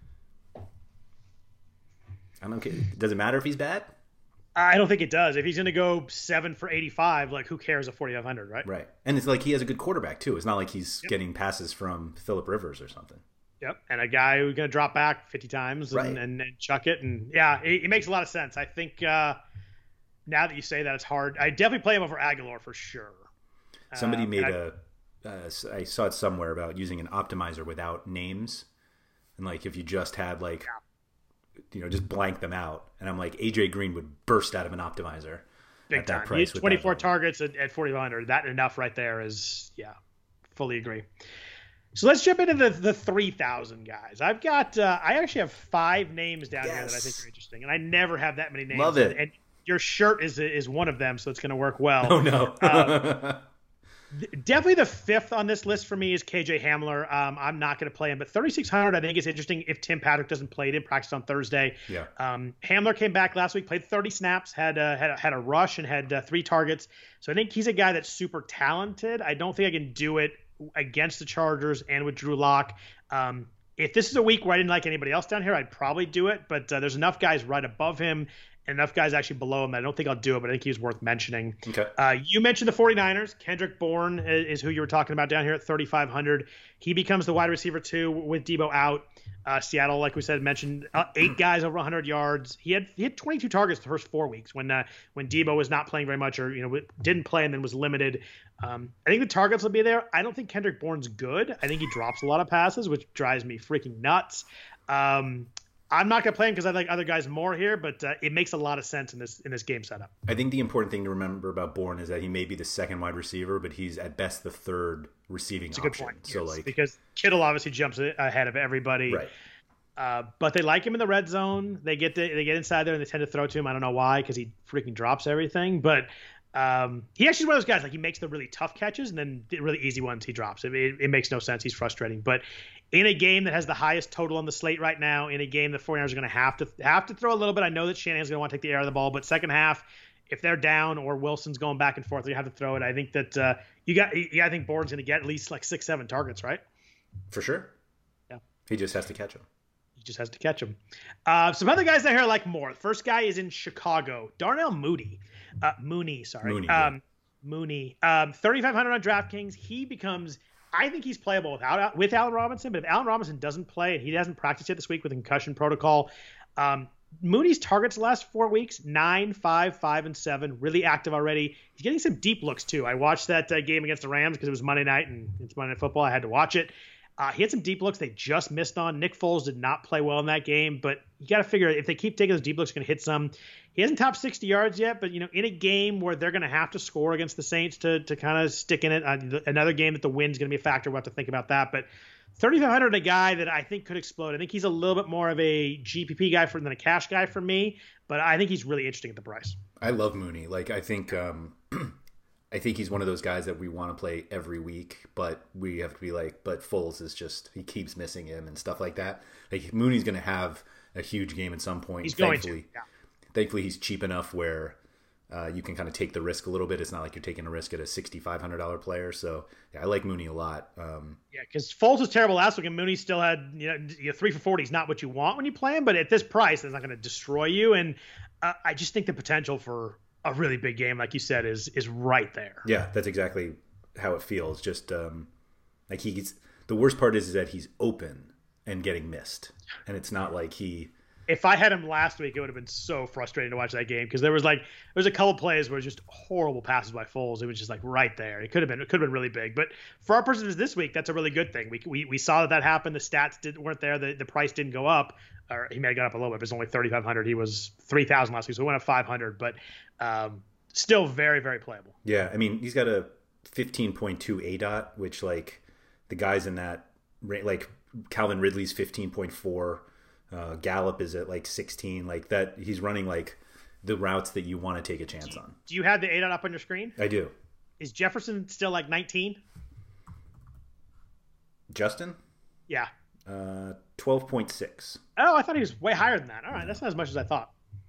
I don't care. Does it matter if he's bad? I don't think it does. If he's going to go seven for eighty-five, like who cares at forty-five hundred, right? Right. And it's like he has a good quarterback too. It's not like he's Yep. getting passes from Phillip Rivers or something. Yep. And a guy who's going to drop back fifty times and, Right. and, and chuck it. And yeah, it, it makes a lot of sense. I think uh, now that you say that, it's hard. I definitely play him over Aguilar for sure. Somebody Um, made and I- a. Uh, I saw it somewhere about using an optimizer without names, and like if you just had like, you know, just blank them out, and I'm like A J Green would burst out of an optimizer Big at that time. price. He with had that twenty-four volume. targets at, at forty-five hundred. That enough right there is, yeah, fully agree. So let's jump into the, the three thousand guys. I've got, uh, I actually have five names down here that I think Yes. are interesting, and I never have that many names. Love it. And, and your shirt is is one of them, so it's going to work well. Oh no. Um, Definitely the fifth on this list for me is K J Hamler. Um, I'm not going to play him, but thirty-six hundred I think is interesting if Tim Patrick doesn't play. He didn't practice on Thursday. Yeah. Um, Hamler came back last week, played thirty snaps, had uh, had, a, had a rush, and had uh, three targets. So I think he's a guy that's super talented. I don't think I can do it against the Chargers and with Drew Lock. Um, if this is a week where I didn't like anybody else down here, I'd probably do it. But uh, there's enough guys right above him and enough guys actually below him that I don't think I'll do it, but I think he's worth mentioning. Okay. Uh, you mentioned the forty-niners. Kendrick Bourne is who you were talking about down here at thirty-five hundred. He becomes the wide receiver two with Debo out. Uh, Seattle, like we said, mentioned uh, eight guys over one hundred yards. He had he had twenty-two targets the first four weeks when uh, when Debo was not playing very much, or you know didn't play and then was limited. Um, I think the targets will be there. I don't think Kendrick Bourne's good. I think he drops a lot of passes, which drives me freaking nuts. Um, I'm not gonna play him because I like other guys more here, but uh, it makes a lot of sense in this in this game setup. I think the important thing to remember about Bourne is that he may be the second wide receiver, but he's at best the third receiving It's a option. good point. So yes, like because Kittle obviously jumps ahead of everybody. Right. Uh, but they like him in the red zone. They get to, they get inside there and they tend to throw to him. I don't know why, because he freaking drops everything. But um, he actually is one of those guys. Like he makes the really tough catches and then the really easy ones he drops. It, it, it makes no sense. He's frustrating. But in a game that has the highest total on the slate right now, in a game the 49ers are going to have to have to throw a little bit. I know that Shanahan's going to want to take the air of the ball, but second half, if they're down or Wilson's going back and forth, you have to throw it. I think that uh, you got. Yeah, I think Bourne's going to get at least like six, seven targets, right? For sure. Yeah. He just has to catch him. Just has to catch him. Uh, some other guys that here I like more. The first guy is in Chicago. Darnell Mooney. Uh, Mooney, sorry. Mooney, um, yeah. Mooney. Um, thirty-five hundred on DraftKings. He becomes, I think he's playable without with Allen Robinson, but if Allen Robinson doesn't play, and he hasn't practiced yet this week with concussion protocol, um, Mooney's targets the last four weeks, nine, five, five, and seven, really active already. He's getting some deep looks too. I watched that uh, game against the Rams because it was Monday night and it's Monday Night Football. I had to watch it. Uh, he had some deep looks they just missed on. Nick Foles did not play well in that game, but you got to figure if they keep taking those deep looks, going to hit some. He hasn't topped sixty yards yet, but you know, in a game where they're going to have to score against the Saints to to kind of stick in it, uh, another game that the win's going to be a factor. We'll have to think about that. But thirty-five hundred, a guy that I think could explode. I think he's a little bit more of a G P P guy for, than a cash guy for me, but I think he's really interesting at the price. I love Mooney. Like I think. Um... I think he's one of those guys that we want to play every week, but we have to be like, but Foles is just, he keeps missing him and stuff like that. Like Mooney's going to have a huge game at some point. He's thankfully, going to, yeah. Thankfully, he's cheap enough where uh, you can kind of take the risk a little bit. It's not like you're taking a risk at a sixty-five hundred dollars player. So yeah, I like Mooney a lot. Um, yeah, because Foles was terrible last week, and Mooney still had, you know, you know, three for forty is not what you want when you play him, but at this price, it's not going to destroy you. And uh, I just think the potential for a really big game, like you said, is is right there. Yeah, that's exactly how it feels. Just um, like he's the worst part is, is that he's open and getting missed, and it's not like he. If I had him last week, it would have been so frustrating to watch that game because there was like there was a couple plays where it was just horrible passes by Foles. It was just like right there. It could have been it could have been really big. But for our purposes this week, that's a really good thing. We we, we saw that that happened. The stats didn't weren't there. The the price didn't go up. Or he may have gone up a little bit. But it's only thirty-five hundred. He was three thousand last week, so we went up five hundred. But um, still very very playable. Yeah, I mean he's got a fifteen point two A D O T, which like the guys in that like Calvin Ridley's fifteen point four. Uh, Gallup is at like sixteen, like that. He's running like the routes that you want to take a chance on. Do you have the A D O T up on your screen? I do. Is Jefferson still like nineteen? Justin? Yeah. Uh, twelve point six. Oh, I thought he was way higher than that. All right, that's not as much as I thought.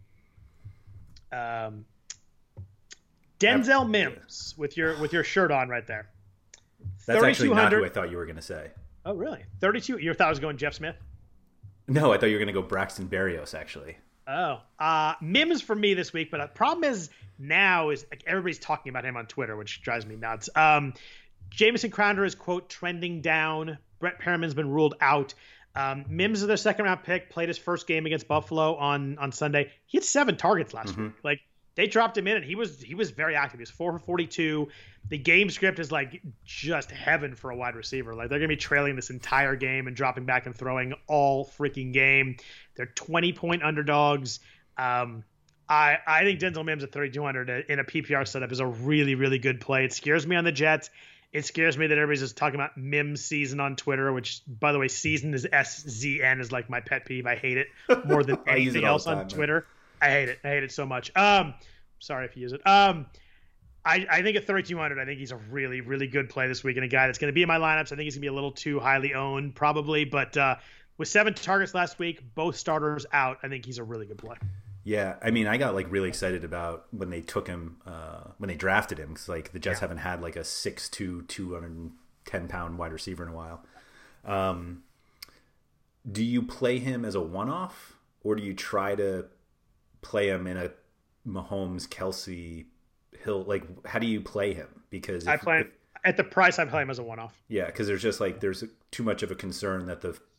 Um, Denzel Mims with your with your shirt on right there. That's actually not who I thought you were going to say. Oh, really? thirty-two. You thought I was going Jeff Smith? No, I thought you were going to go Braxton Berrios, actually. Oh, uh, Mims for me this week, but the problem is now is like, everybody's talking about him on Twitter, which drives me nuts. Um, Jamison Crowder is, quote, trending down. Brett Perriman's been ruled out. Um, Mims is their second round pick, played his first game against Buffalo on, on Sunday. He had seven targets last mm-hmm. week. Like, they dropped him in, and he was he was very active. He was four for forty-two. The game script is like just heaven for a wide receiver. Like they're gonna be trailing this entire game and dropping back and throwing all freaking game. They're twenty point underdogs. Um, I I think Denzel Mims at thirty-two hundred in a P P R setup is a really really good play. It scares me on the Jets. It scares me that everybody's just talking about Mims season on Twitter, which, by the way, season is S Z N is like my pet peeve. I hate it more than anything else time, on Twitter. Man. I hate it. I hate it so much. Um, sorry if you use it. Um, I, I think at thirty-two hundred, I think he's a really, really good play this week and a guy that's going to be in my lineups. I think he's going to be a little too highly owned probably, but uh, with seven targets last week, both starters out, I think he's a really good play. Yeah, I mean, I got like really excited about when they took him, uh, when they drafted him, because like the Jets yeah. haven't had like a six two, two hundred ten pound wide receiver in a while. Um, do you play him as a one-off, or do you try to play him in a Mahomes, Kelsey, Hill? Like, how do you play him? Because if, I play if, at the price I play him as a one-off. Yeah, because there's just like there's too much of a concern that the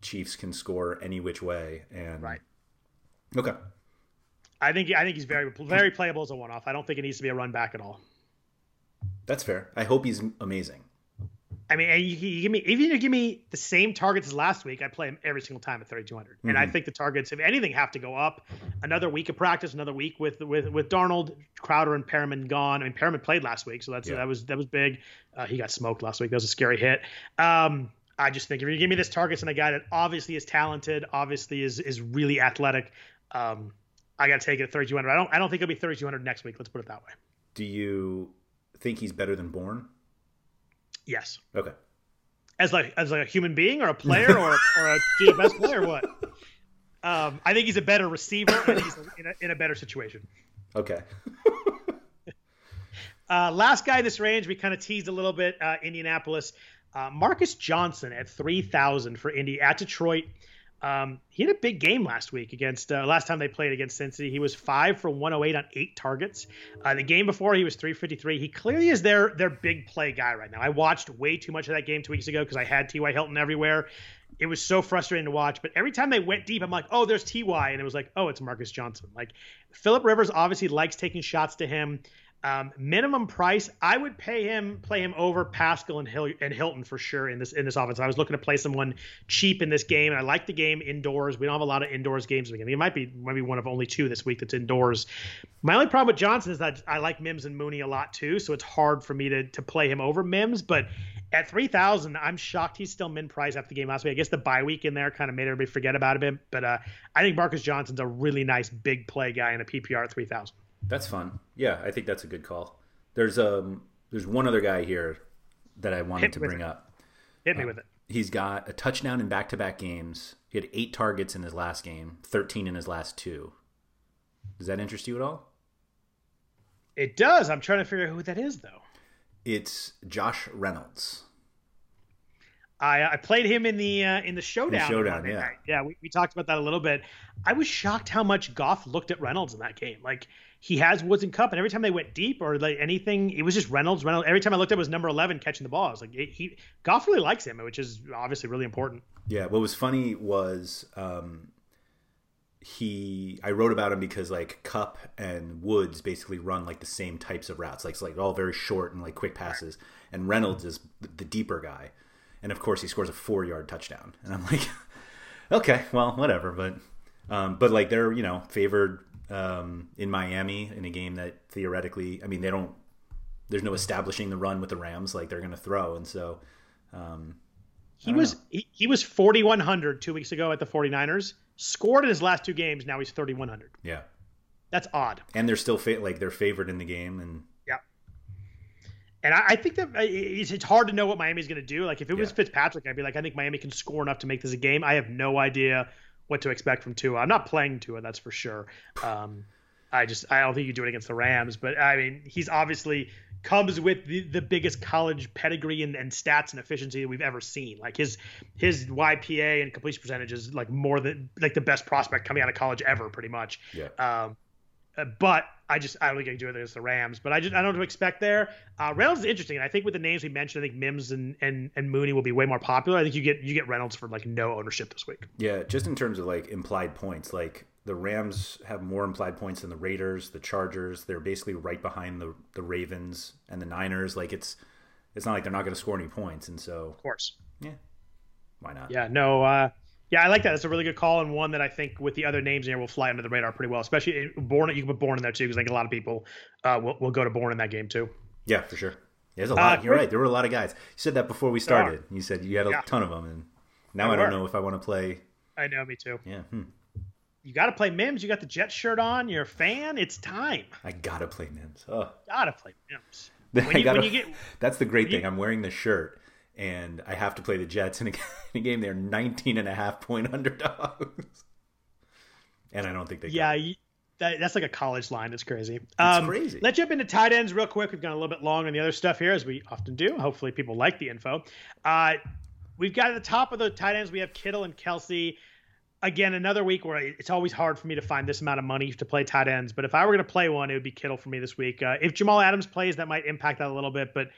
Chiefs can score any which way. And right. Okay. I think I think he's very very playable as a one-off. I don't think it needs to be a run back at all. That's fair. I hope he's amazing. I mean, you, you give me even if you give me the same targets as last week, I play him every single time at thirty-two hundred. Mm-hmm. And I think the targets, if anything, have to go up. Another week of practice, another week with with with Darnold, Crowder, and Perriman gone. I mean, Perriman played last week, so that's yeah. that was that was big. Uh, he got smoked last week. That was a scary hit. Um, I just think if you give me this targets and a guy that obviously is talented, obviously is is really athletic, um, I got to take it at thirty-two hundred. I don't I don't think it'll be thirty-two hundred next week. Let's put it that way. Do you think he's better than Bourne? Yes. Okay. As like as like a human being or a player or or a G F S player or what? Um, I think he's a better receiver. I think he's in a, in a better situation. Okay. uh, last guy in this range, we kind of teased a little bit. Uh, Indianapolis, uh, Marcus Johnson at three thousand for Indy at Detroit. Um, he had a big game last week against uh, last time they played against Cincy. He was five for one oh eight on eight targets. Uh, the game before he was three fifty-three. He clearly is their their big play guy right now. I watched way too much of that game two weeks ago because I had T Y Hilton everywhere. It was so frustrating to watch. But every time they went deep, I'm like, oh, there's T Y, and it was like, oh, it's Marcus Johnson. Like Phillip Rivers obviously likes taking shots to him. Um, minimum price, I would pay him, play him over Pascal and, Hill, and Hilton for sure in this in this offense. I was looking to play someone cheap in this game, and I like the game indoors. We don't have a lot of indoors games. I mean, it might be maybe one of only two this week that's indoors. My only problem with Johnson is that I like Mims and Mooney a lot too, so it's hard for me to to play him over Mims. But at three thousand, I'm shocked he's still min price after the game last week. I guess the bye week in there kind of made everybody forget about him. But uh, I think Marcus Johnson's a really nice big play guy in a P P R at three thousand. That's fun. Yeah, I think that's a good call. There's um there's one other guy here that I wanted to bring it. up. Hit me uh, with it. He's got a touchdown in back-to-back games. He had eight targets in his last game, thirteen in his last two. Does that interest you at all? It does. I'm trying to figure out who that is, though. It's Josh Reynolds. I, I played him in the uh, in the showdown. The showdown, yeah, night. yeah. We, we talked about that a little bit. I was shocked how much Goff looked at Reynolds in that game. Like he has Woods and Kupp, and every time they went deep or like anything, it was just Reynolds. Reynolds. Every time I looked at, it was number eleven catching the ball. I was like, it, he Goff really likes him, which is obviously really important. Yeah. What was funny was um, he. I wrote about him because like Kupp and Woods basically run like the same types of routes, like it's like all very short and like quick passes, and Reynolds is the deeper guy. And, of course, he scores a four-yard touchdown. And I'm like, okay, well, whatever. But, um, but like, they're, you know, favored um, in Miami in a game that theoretically, I mean, they don't – there's no establishing the run with the Rams like they're going to throw. And so um, he was he, he was forty-one hundred two weeks ago at the 49ers, scored in his last two games. Now he's thirty-one hundred. Yeah. That's odd. And they're still fa- – like, they're favored in the game. And yeah. And I, I think that it's, it's hard to know what Miami's going to do. Like if it was yeah. Fitzpatrick, I'd be like, I think Miami can score enough to make this a game. I have no idea what to expect from Tua. I'm not playing Tua, that's for sure. Um, I just I don't think you do it against the Rams. But I mean, he's obviously comes with the, the biggest college pedigree and, and stats and efficiency that we've ever seen. Like his his Y P A and completion percentage is like more than like the best prospect coming out of college ever, pretty much. Yeah. Um, Uh, but I just I don't think I can do it against the Rams. But I just I don't know what to expect there. Uh, Reynolds is interesting. And I think with the names we mentioned, I think Mims and, and, and Mooney will be way more popular. I think you get you get Reynolds for like no ownership this week. Yeah, just in terms of like implied points, like the Rams have more implied points than the Raiders, the Chargers. They're basically right behind the the Ravens and the Niners. Like it's it's not like they're not going to score any points. And so of course, yeah, why not? Yeah, no. Uh, Yeah, I like that. That's a really good call, and one that I think with the other names in here will fly under the radar pretty well. Especially Bourne, you can put Bourne in there too, because I think a lot of people uh, will, will go to Bourne in that game too. Yeah, for sure. Yeah, there's a lot. Uh, You're right. There were a lot of guys. You said that before we started. You said you had a yeah. ton of them, and now there I don't were. know if I want to play. I know, me too. Yeah. Hmm. You got to play Mims. You got the Jets shirt on. You're a fan. It's time. I gotta play Mims. Oh. Gotta play Mims. When you, gotta, when you get, that's the great thing. you, I'm wearing the shirt. And I have to play the Jets in a, in a game. They're nineteen and a half point underdogs. And I don't think they Yeah, you, that, that's like a college line. It's crazy. It's um, crazy. Let's jump into tight ends real quick. We've gone a little bit long on the other stuff here, as we often do. Hopefully people like the info. Uh, we've got at the top of the tight ends, we have Kittle and Kelsey. Again, another week where it's always hard for me to find this amount of money to play tight ends. But if I were going to play one, it would be Kittle for me this week. Uh, if Jamal Adams plays, that might impact that a little bit. But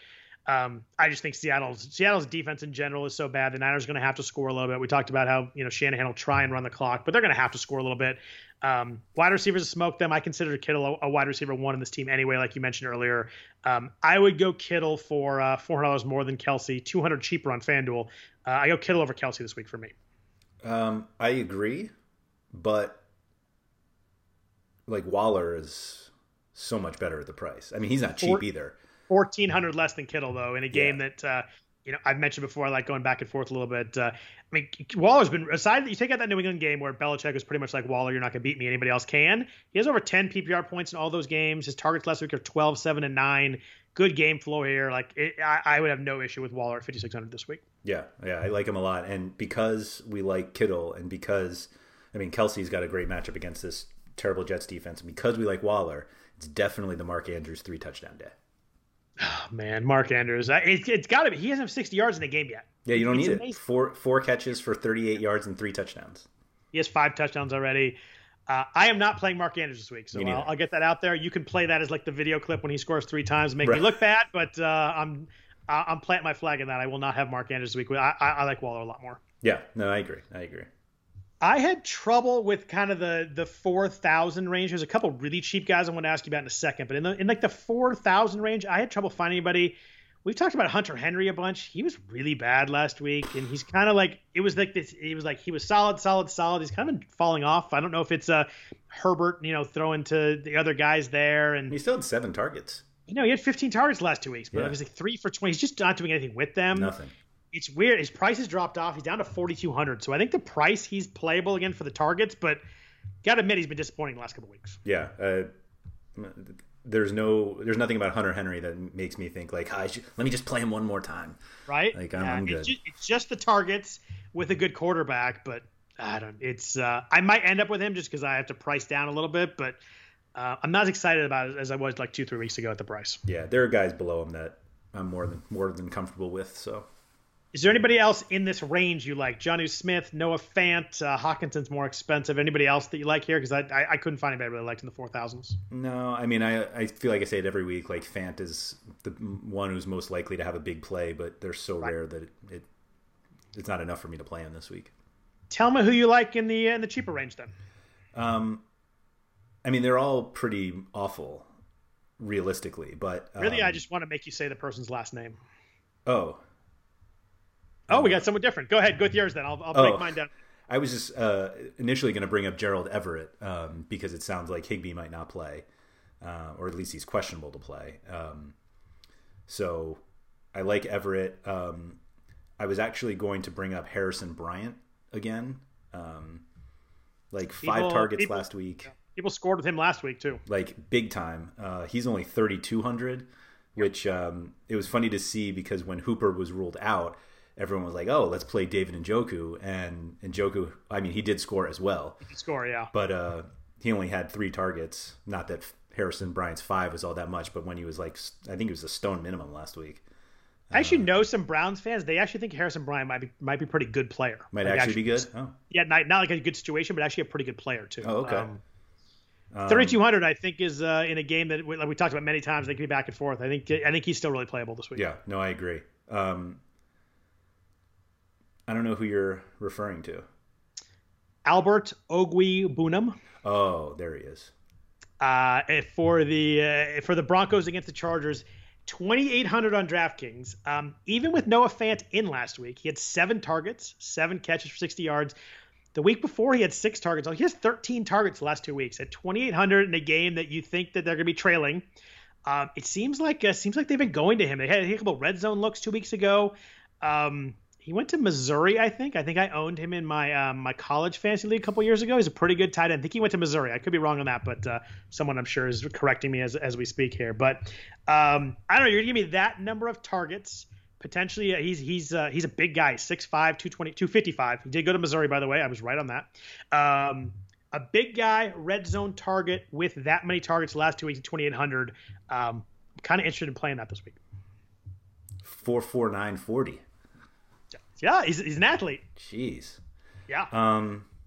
Um, I just think Seattle's Seattle's defense in general is so bad. The Niners are going to have to score a little bit. We talked about how, you know, Shanahan will try and run the clock, but they're going to have to score a little bit. Um, wide receivers smoke them. I consider Kittle a, a wide receiver one in this team anyway, like you mentioned earlier. Um, I would go Kittle for uh, four hundred dollars more than Kelsey, two hundred dollars cheaper on FanDuel. Uh, I go Kittle over Kelsey this week for me. Um, I agree, but like Waller is so much better at the price. I mean, he's not cheap Four, either. fourteen hundred dollars less than Kittle, though, in a game yeah. that, uh, you know, I've mentioned before, I like going back and forth a little bit. Uh, I mean, Waller's been, aside, you take out that New England game where Belichick was pretty much like, Waller, you're not going to beat me. Anybody else can. He has over ten P P R points in all those games. His targets last week are twelve, seven, and nine. Good game flow here. Like, it, I, I would have no issue with Waller at fifty-six hundred this week. Yeah, yeah, I like him a lot. And because we like Kittle and because, I mean, Kelsey's got a great matchup against this terrible Jets defense, and because we like Waller, it's definitely the Mark Andrews three touchdown day. Oh, man, Mark Andrews. It, it's got to be. He hasn't have sixty yards in the game yet. Yeah, you don't it's need amazing. it. Four four catches for thirty-eight yards and three touchdowns. He has five touchdowns already. Uh, I am not playing Mark Andrews this week, so I'll, I'll get that out there. You can play that as like the video clip when he scores three times, make right. me look bad, but uh, I'm I'm planting my flag in that. I will not have Mark Andrews this week. I, I, I like Waller a lot more. Yeah, no, I agree. I agree. I had trouble with kind of the the four thousand range. There's a couple really cheap guys I want to ask you about in a second, but in the in like the four thousand range, I had trouble finding anybody. We've talked about Hunter Henry a bunch. He was really bad last week, and he's kind of like it was like this. It was like he was solid, solid, solid. He's kind of been falling off. I don't know if it's uh, Herbert, you know, throwing to the other guys there, and he still had seven targets. You know, he had fifteen targets the last two weeks, but yeah. it was like three for twenty. He's just not doing anything with them. Nothing. It's weird. His price has dropped off. He's down to forty-two hundred. So I think the price he's playable again for the targets, but got to admit he's been disappointing the last couple of weeks. Yeah. Uh, there's no, there's nothing about Hunter Henry that makes me think like, I should, let me just play him one more time. Right. Like I'm, yeah, I'm good. It's just, it's just the targets with a good quarterback, but I don't, it's, uh, I might end up with him just because I have to price down a little bit, but uh, I'm not as excited about it as I was like two, three weeks ago at the price. Yeah. There are guys below him that I'm more than, more than comfortable with. So. Is there anybody else in this range you like? Jonnu Smith, Noah Fant, uh, Hawkinson's more expensive. Anybody else that you like here? Because I, I I couldn't find anybody I really liked in the four thousands. No, I mean, I I feel like I say it every week. Like Fant is the one who's most likely to have a big play, but they're so right. rare that it, it it's not enough for me to play him this week. Tell me who you like in the in the cheaper range then. Um, I mean, they're all pretty awful, realistically. But um, really, I just want to make you say the person's last name. Oh. Oh, we got someone different. Go ahead. Go with yours then. I'll, I'll break oh, mine down. I was just uh, initially going to bring up Gerald Everett um, because it sounds like Higbee might not play, uh, or at least he's questionable to play. Um, so I like Everett. Um, I was actually going to bring up Harrison Bryant again. Um, like five people, targets people, last week. People scored with him last week too. Like big time. Uh, he's only thirty-two hundred, which um, it was funny to see because when Hooper was ruled out, everyone was like, "Oh, let's play David Njoku," and Njoku. I mean, he did score as well. He did score, yeah. But uh, he only had three targets. Not that Harrison Bryant's five was all that much, but when he was like, I think it was a stone minimum last week. I actually uh, know some Browns fans. They actually think Harrison Bryant might be might be a pretty good player. Might like actually, actually be good. Oh. Yeah, not not like a good situation, but actually a pretty good player too. Oh, okay. Um, thirty-two hundred, I think, is uh, in a game that like we talked about many times. They can be back and forth. I think I think he's still really playable this week. Yeah, no, I agree. Um, I don't know who you're referring to. Albert Ogwe-Bunam. Oh, there he is. Uh, for the uh, for the Broncos against the Chargers, twenty-eight hundred on DraftKings. Um, even with Noah Fant in last week, he had seven targets, seven catches for sixty yards. The week before, he had six targets. He has thirteen targets the last two weeks at twenty-eight hundred in a game that you think that they're going to be trailing. Um, it seems like uh, seems like they've been going to him. They had a couple red zone looks two weeks ago. Um, He went to Missouri, I think. I think I owned him in my um, my college fantasy league a couple years ago. He's a pretty good tight end. I think he went to Missouri. I could be wrong on that, but uh, someone I'm sure is correcting me as as we speak here. But um, I don't know. You're gonna give me that number of targets. Potentially, uh, he's he's uh, he's a big guy, six five, two twenty, two fifty-five. He did go to Missouri, by the way. I was right on that. Um, a big guy, red zone target with that many targets last two weeks at twenty-eight hundred. Um, I'm kind of interested in playing that this week. four forty-nine forty. Yeah, he's he's an athlete. Jeez. Yeah. Um,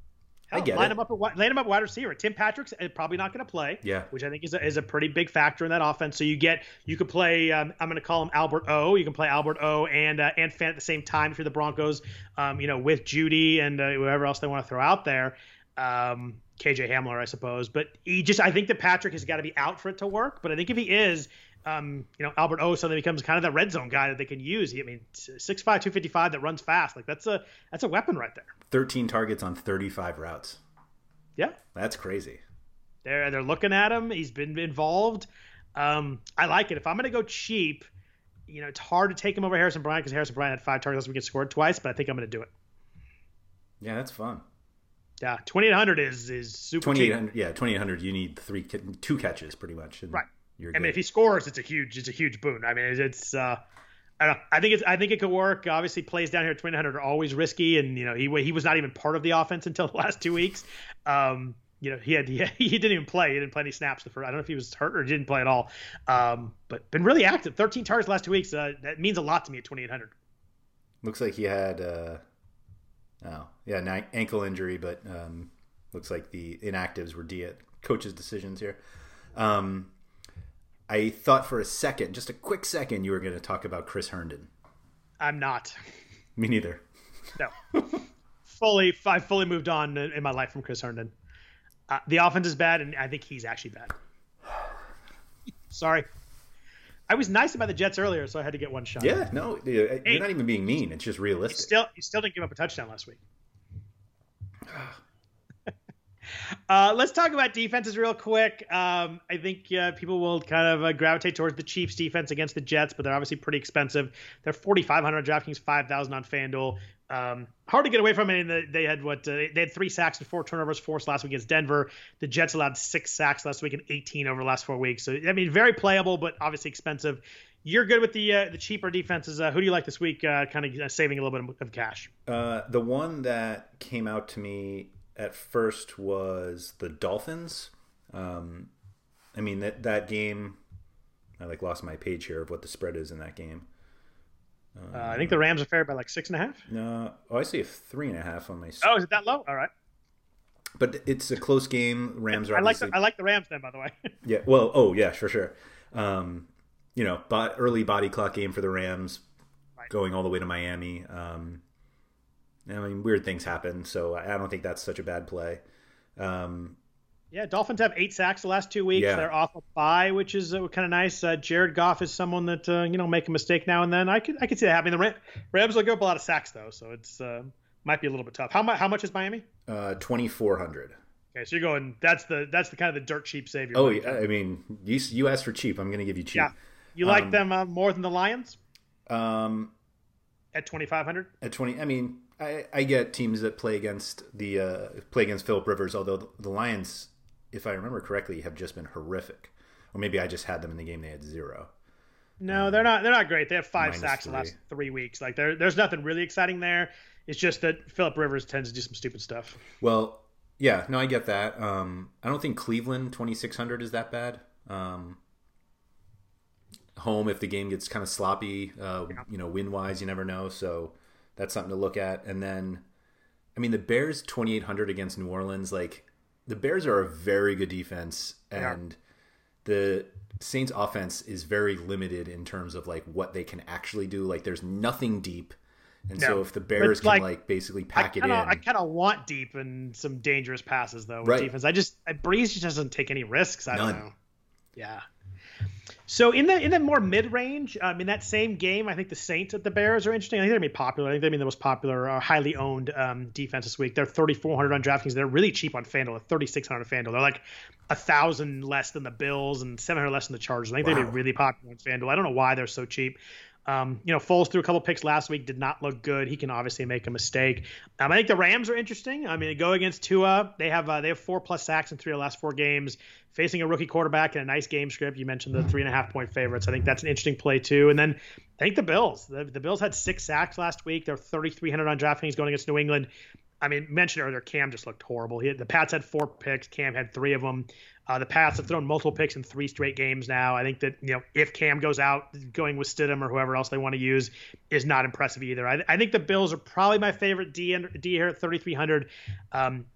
I get line it. him up at line him up wide receiver. Tim Patrick's probably not going to play, Yeah. which I think is a, is a pretty big factor in that offense. So you get you could play. Um, I'm going to call him Albert O. You can play Albert O. and uh, and Fant at the same time if you're the Broncos. Um, you know, with Judy and uh, whoever else they want to throw out there. Um, K J Hamler, I suppose. But he just I think that Patrick has got to be out for it to work. But I think if he is. Um, you know, Albert O suddenly becomes kind of that red zone guy that they can use. I mean, six five, two fifty-five that runs fast. Like that's a that's a weapon right there. thirteen targets on thirty-five routes. Yeah. That's crazy. They're they're looking at him. He's been involved. Um, I like it. If I'm going to go cheap, you know, it's hard to take him over Harrison Bryant because Harrison Bryant had five targets. We get scored twice, but I think I'm going to do it. Yeah, that's fun. Yeah, twenty-eight hundred is is super twenty-eight cheap. hundred. Yeah, twenty-eight hundred. You need three, two catches pretty much. And right. You're I good. mean, if he scores, it's a huge, it's a huge boon. I mean, it's, uh, I don't know. I think it's, I think it could work. Obviously, plays down here at twenty-eight hundred are always risky, and you know, he he was not even part of the offense until the last two weeks. Um, you know, he had he, he didn't even play. He didn't play any snaps the first. I don't know if he was hurt or didn't play at all. Um, but been really active. thirteen targets the last two weeks. Uh, that means a lot to me at twenty-eight hundred. Looks like he had, uh, oh yeah, an ankle injury, but um, looks like the inactives were D coach's decisions here. Um. I thought for a second, just a quick second, you were going to talk about Chris Herndon. I'm not. Me neither. No. fully, I fully moved on in my life from Chris Herndon. Uh, the offense is bad, and I think he's actually bad. Sorry. I was nice about the Jets earlier, so I had to get one shot. Yeah, no, you're hey, not even being mean. It's just realistic. You still, you still didn't give up a touchdown last week. Uh, let's talk about defenses real quick. Um, I think uh, people will kind of uh, gravitate towards the Chiefs defense against the Jets, but they're obviously pretty expensive. They're forty-five hundred on DraftKings, five thousand on FanDuel. Um, hard to get away from it. And they had what uh, they had three sacks and four turnovers forced last week against Denver. The Jets allowed six sacks last week and eighteen over the last four weeks. So I mean, very playable, but obviously expensive. You're good with the uh, the cheaper defenses. Uh, who do you like this week? Uh, kind of saving a little bit of cash. Uh, the one that came out to me at first was the Dolphins. Um, I mean that that game. I like lost my page here of what the spread is in that game. Uh, I think the Rams are favored by like six and a half. No, oh, I see a three and a half on my. Oh, is it that low? All right. But it's a close game. Rams are. I like obviously... the, I like the Rams then, by the way. yeah. Well. Oh yeah. For sure. Um, you know, but early body clock game for the Rams, right. Going all the way to Miami. Um, I mean, weird things happen, so I don't think that's such a bad play. Um, yeah, Dolphins have eight sacks the last two weeks. Yeah. They're off a bye, which is uh, kind of nice. Uh, Jared Goff is someone that uh, you know make a mistake now and then. I could I could see that happening. The Rams will give up a lot of sacks though, so it's uh, might be a little bit tough. How much? How much is Miami? Uh, twenty four hundred. Okay, so you're going. That's the that's the kind of the dirt cheap savior. Oh yeah, I mean, you you asked for cheap. I'm going to give you cheap. Yeah, you like um, them uh, more than the Lions? Um, at twenty five hundred. At twenty, I mean. I, I get teams that play against the uh, play against Phillip Rivers, although the, the Lions, if I remember correctly, have just been horrific. Or maybe I just had them in the game; they had zero. No, um, they're not. They're not great. They have five sacks three. in the last three weeks. Like there, there's nothing really exciting there. It's just that Phillip Rivers tends to do some stupid stuff. Well, yeah, no, I get that. Um, I don't think Cleveland twenty-six hundred is that bad. Um, home, if the game gets kind of sloppy, uh, yeah. you know, win wise, you never know. So. That's something to look at. And then, I mean, the Bears twenty-eight hundred against New Orleans, like the Bears are a very good defense and yeah. the Saints offense is very limited in terms of like what they can actually do. Like there's nothing deep. And no. so if the Bears can like, like basically pack kinda, it in. I kind of want deep and some dangerous passes though with right. defense. I just, Breeze just doesn't take any risks. I None. don't know. Yeah. So in the in the more mid range, um, in that same game, I think the Saints at the Bears are interesting. I think they're gonna be popular. I think they're gonna be the most popular, uh, highly owned um, defense this week. They're thirty-four hundred on DraftKings. They're really cheap on FanDuel. At thirty-six hundred on FanDuel. They're like a thousand less than the Bills and seven hundred less than the Chargers. I think wow. they're gonna be really popular on FanDuel. I don't know why they're so cheap. Um, you know, Foles threw a couple picks last week, did not look good. He can obviously make a mistake. Um, I think the Rams are interesting. I mean, go against Tua. They have uh, they have four plus sacks in three of the last four games, facing a rookie quarterback in a nice game script. You mentioned the three and a half point favorites. I think that's an interesting play too. And then I think the Bills. The, the Bills had six sacks last week. They're thirty-three hundred on DraftKings going against New England. I mean, mentioned earlier, Cam just looked horrible. He had, the Pats had four picks. Cam had three of them. Uh, the Pats have thrown multiple picks in three straight games now. I think that, you know, if Cam goes out, going with Stidham or whoever else they want to use is not impressive either. I, I think the Bills are probably my favorite D, D here at thirty-three hundred. Um,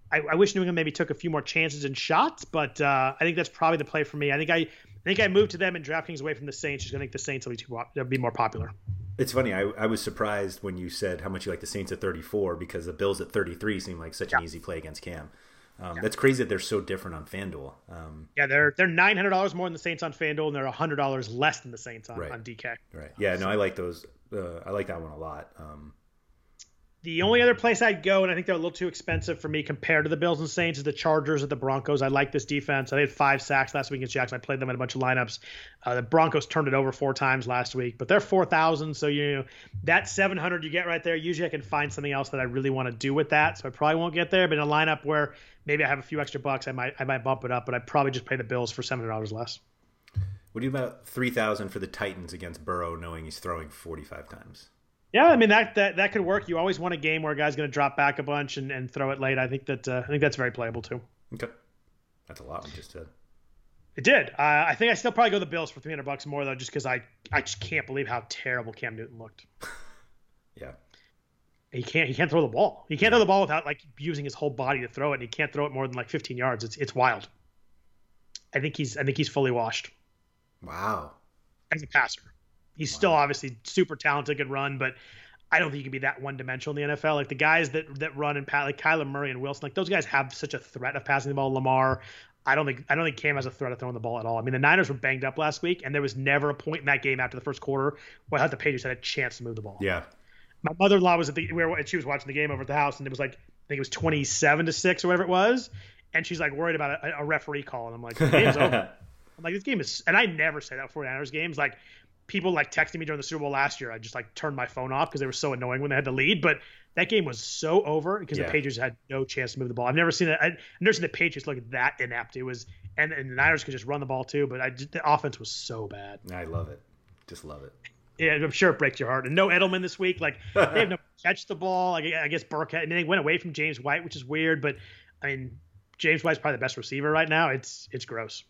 I, I wish New England maybe took a few more chances and shots, but uh, I think that's probably the play for me. I think I, I think I moved to them and DraftKings away from the Saints, just going to think the Saints will be, too, they'll be more popular. It's funny. I, I was surprised when you said how much you like the Saints at thirty-four because the Bills at thirty-three seem like such yeah. an easy play against Cam. Um, yeah. That's crazy that they're so different on FanDuel. Um, yeah, they're they're nine hundred dollars more than the Saints on FanDuel, and they're one hundred dollars less than the Saints on, right. on D K. Right. Yeah, no, I like those. Uh, I like that one a lot. Um, The only other place I'd go, and I think they're a little too expensive for me compared to the Bills and Saints, is the Chargers or the Broncos. I like this defense. I had five sacks last week against Jackson. I played them in a bunch of lineups. Uh, the Broncos turned it over four times last week, but they're four thousand. So, you know, that seven hundred you get right there, usually I can find something else that I really want to do with that. So I probably won't get there, but in a lineup where maybe I have a few extra bucks, I might I might bump it up, but I'd probably just pay the Bills for seven hundred dollars less. What do you about three thousand for the Titans against Burrow, knowing he's throwing forty-five times? Yeah, I mean that that that could work. You always want a game where a guy's going to drop back a bunch and, and throw it late. I think that uh, I think that's very playable too. Okay, that's a lot we just said. It did. Uh, I think I still probably go the Bills for three hundred bucks more though, just because I I just can't believe how terrible Cam Newton looked. Yeah, he can't he can't throw the ball. He can't throw the ball without like using his whole body to throw it. And he can't throw it more than like fifteen yards. It's it's wild. I think he's I think he's fully washed. Wow. As a passer. He's wow. still obviously super talented, can run, but I don't think he can be that one-dimensional in the N F L. Like the guys that that run and pat, like Kyler Murray and Wilson, like those guys have such a threat of passing the ball. Lamar, I don't think I don't think Cam has a threat of throwing the ball at all. I mean, the Niners were banged up last week, and there was never a point in that game after the first quarter where I thought the Patriots had a chance to move the ball. Yeah. My mother-in-law was at the we were, and she was watching the game over at the house, and it was like I think it was twenty-seven to six or whatever it was, and she's like worried about a, a referee call, and I'm like, the game's over. I'm like, this game is, and I never say that before Niners games, like. People like texting me during the Super Bowl last year. I just like turned my phone off because they were so annoying when they had the lead. But that game was so over because yeah. the Patriots had no chance to move the ball. I've never seen it. I've never seen the Patriots look that inept. It was, and, and the Niners could just run the ball too. But I just, the offense was so bad. I love it. Just love it. Yeah, I'm sure it breaks your heart. And no Edelman this week. Like they have no catch the ball. Like I guess Burke. I mean, they went away from James White, which is weird. But I mean, James White's probably the best receiver right now. It's it's gross.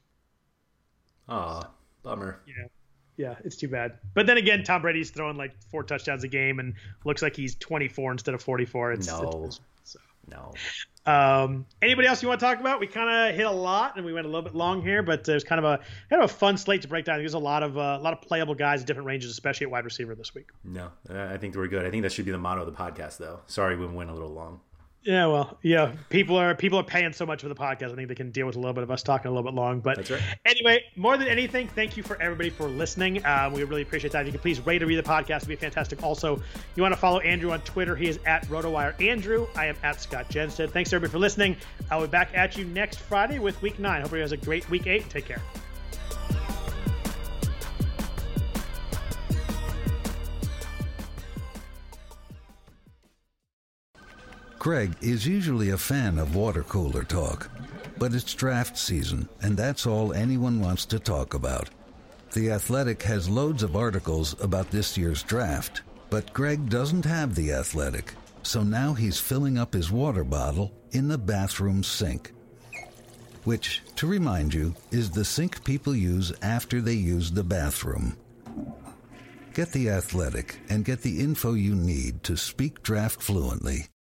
Aw, bummer. Yeah. Yeah, it's too bad. But then again, Tom Brady's throwing like four touchdowns a game and looks like he's twenty-four instead of forty-four. It's, no, it's, so. no. Um, anybody else you want to talk about? We kind of hit a lot and we went a little bit long here, but there's kind of a kind of a fun slate to break down. There's a lot of uh, a lot of playable guys at different ranges, especially at wide receiver this week. No, I think we're good. I think that should be the motto of the podcast, though. Sorry, we went a little long. Yeah, well, yeah, people are people are paying so much for the podcast. I think they can deal with a little bit of us talking a little bit long. But that's right. Anyway, more than anything, thank you for everybody for listening. Uh, we really appreciate that. If you could please rate or read the podcast, it'd be fantastic. Also, you want to follow Andrew on Twitter. He is at RotoWire Andrew. I am at Scott Jenstead. Thanks everybody for listening. I'll be back at you next Friday with Week Nine. Hope everybody has a great Week Eight. Take care. Craig is usually a fan of water cooler talk, but it's draft season, and that's all anyone wants to talk about. The Athletic has loads of articles about this year's draft, but Greg doesn't have The Athletic, so now he's filling up his water bottle in the bathroom sink. Which, to remind you, is the sink people use after they use the bathroom. Get The Athletic and get the info you need to speak draft fluently.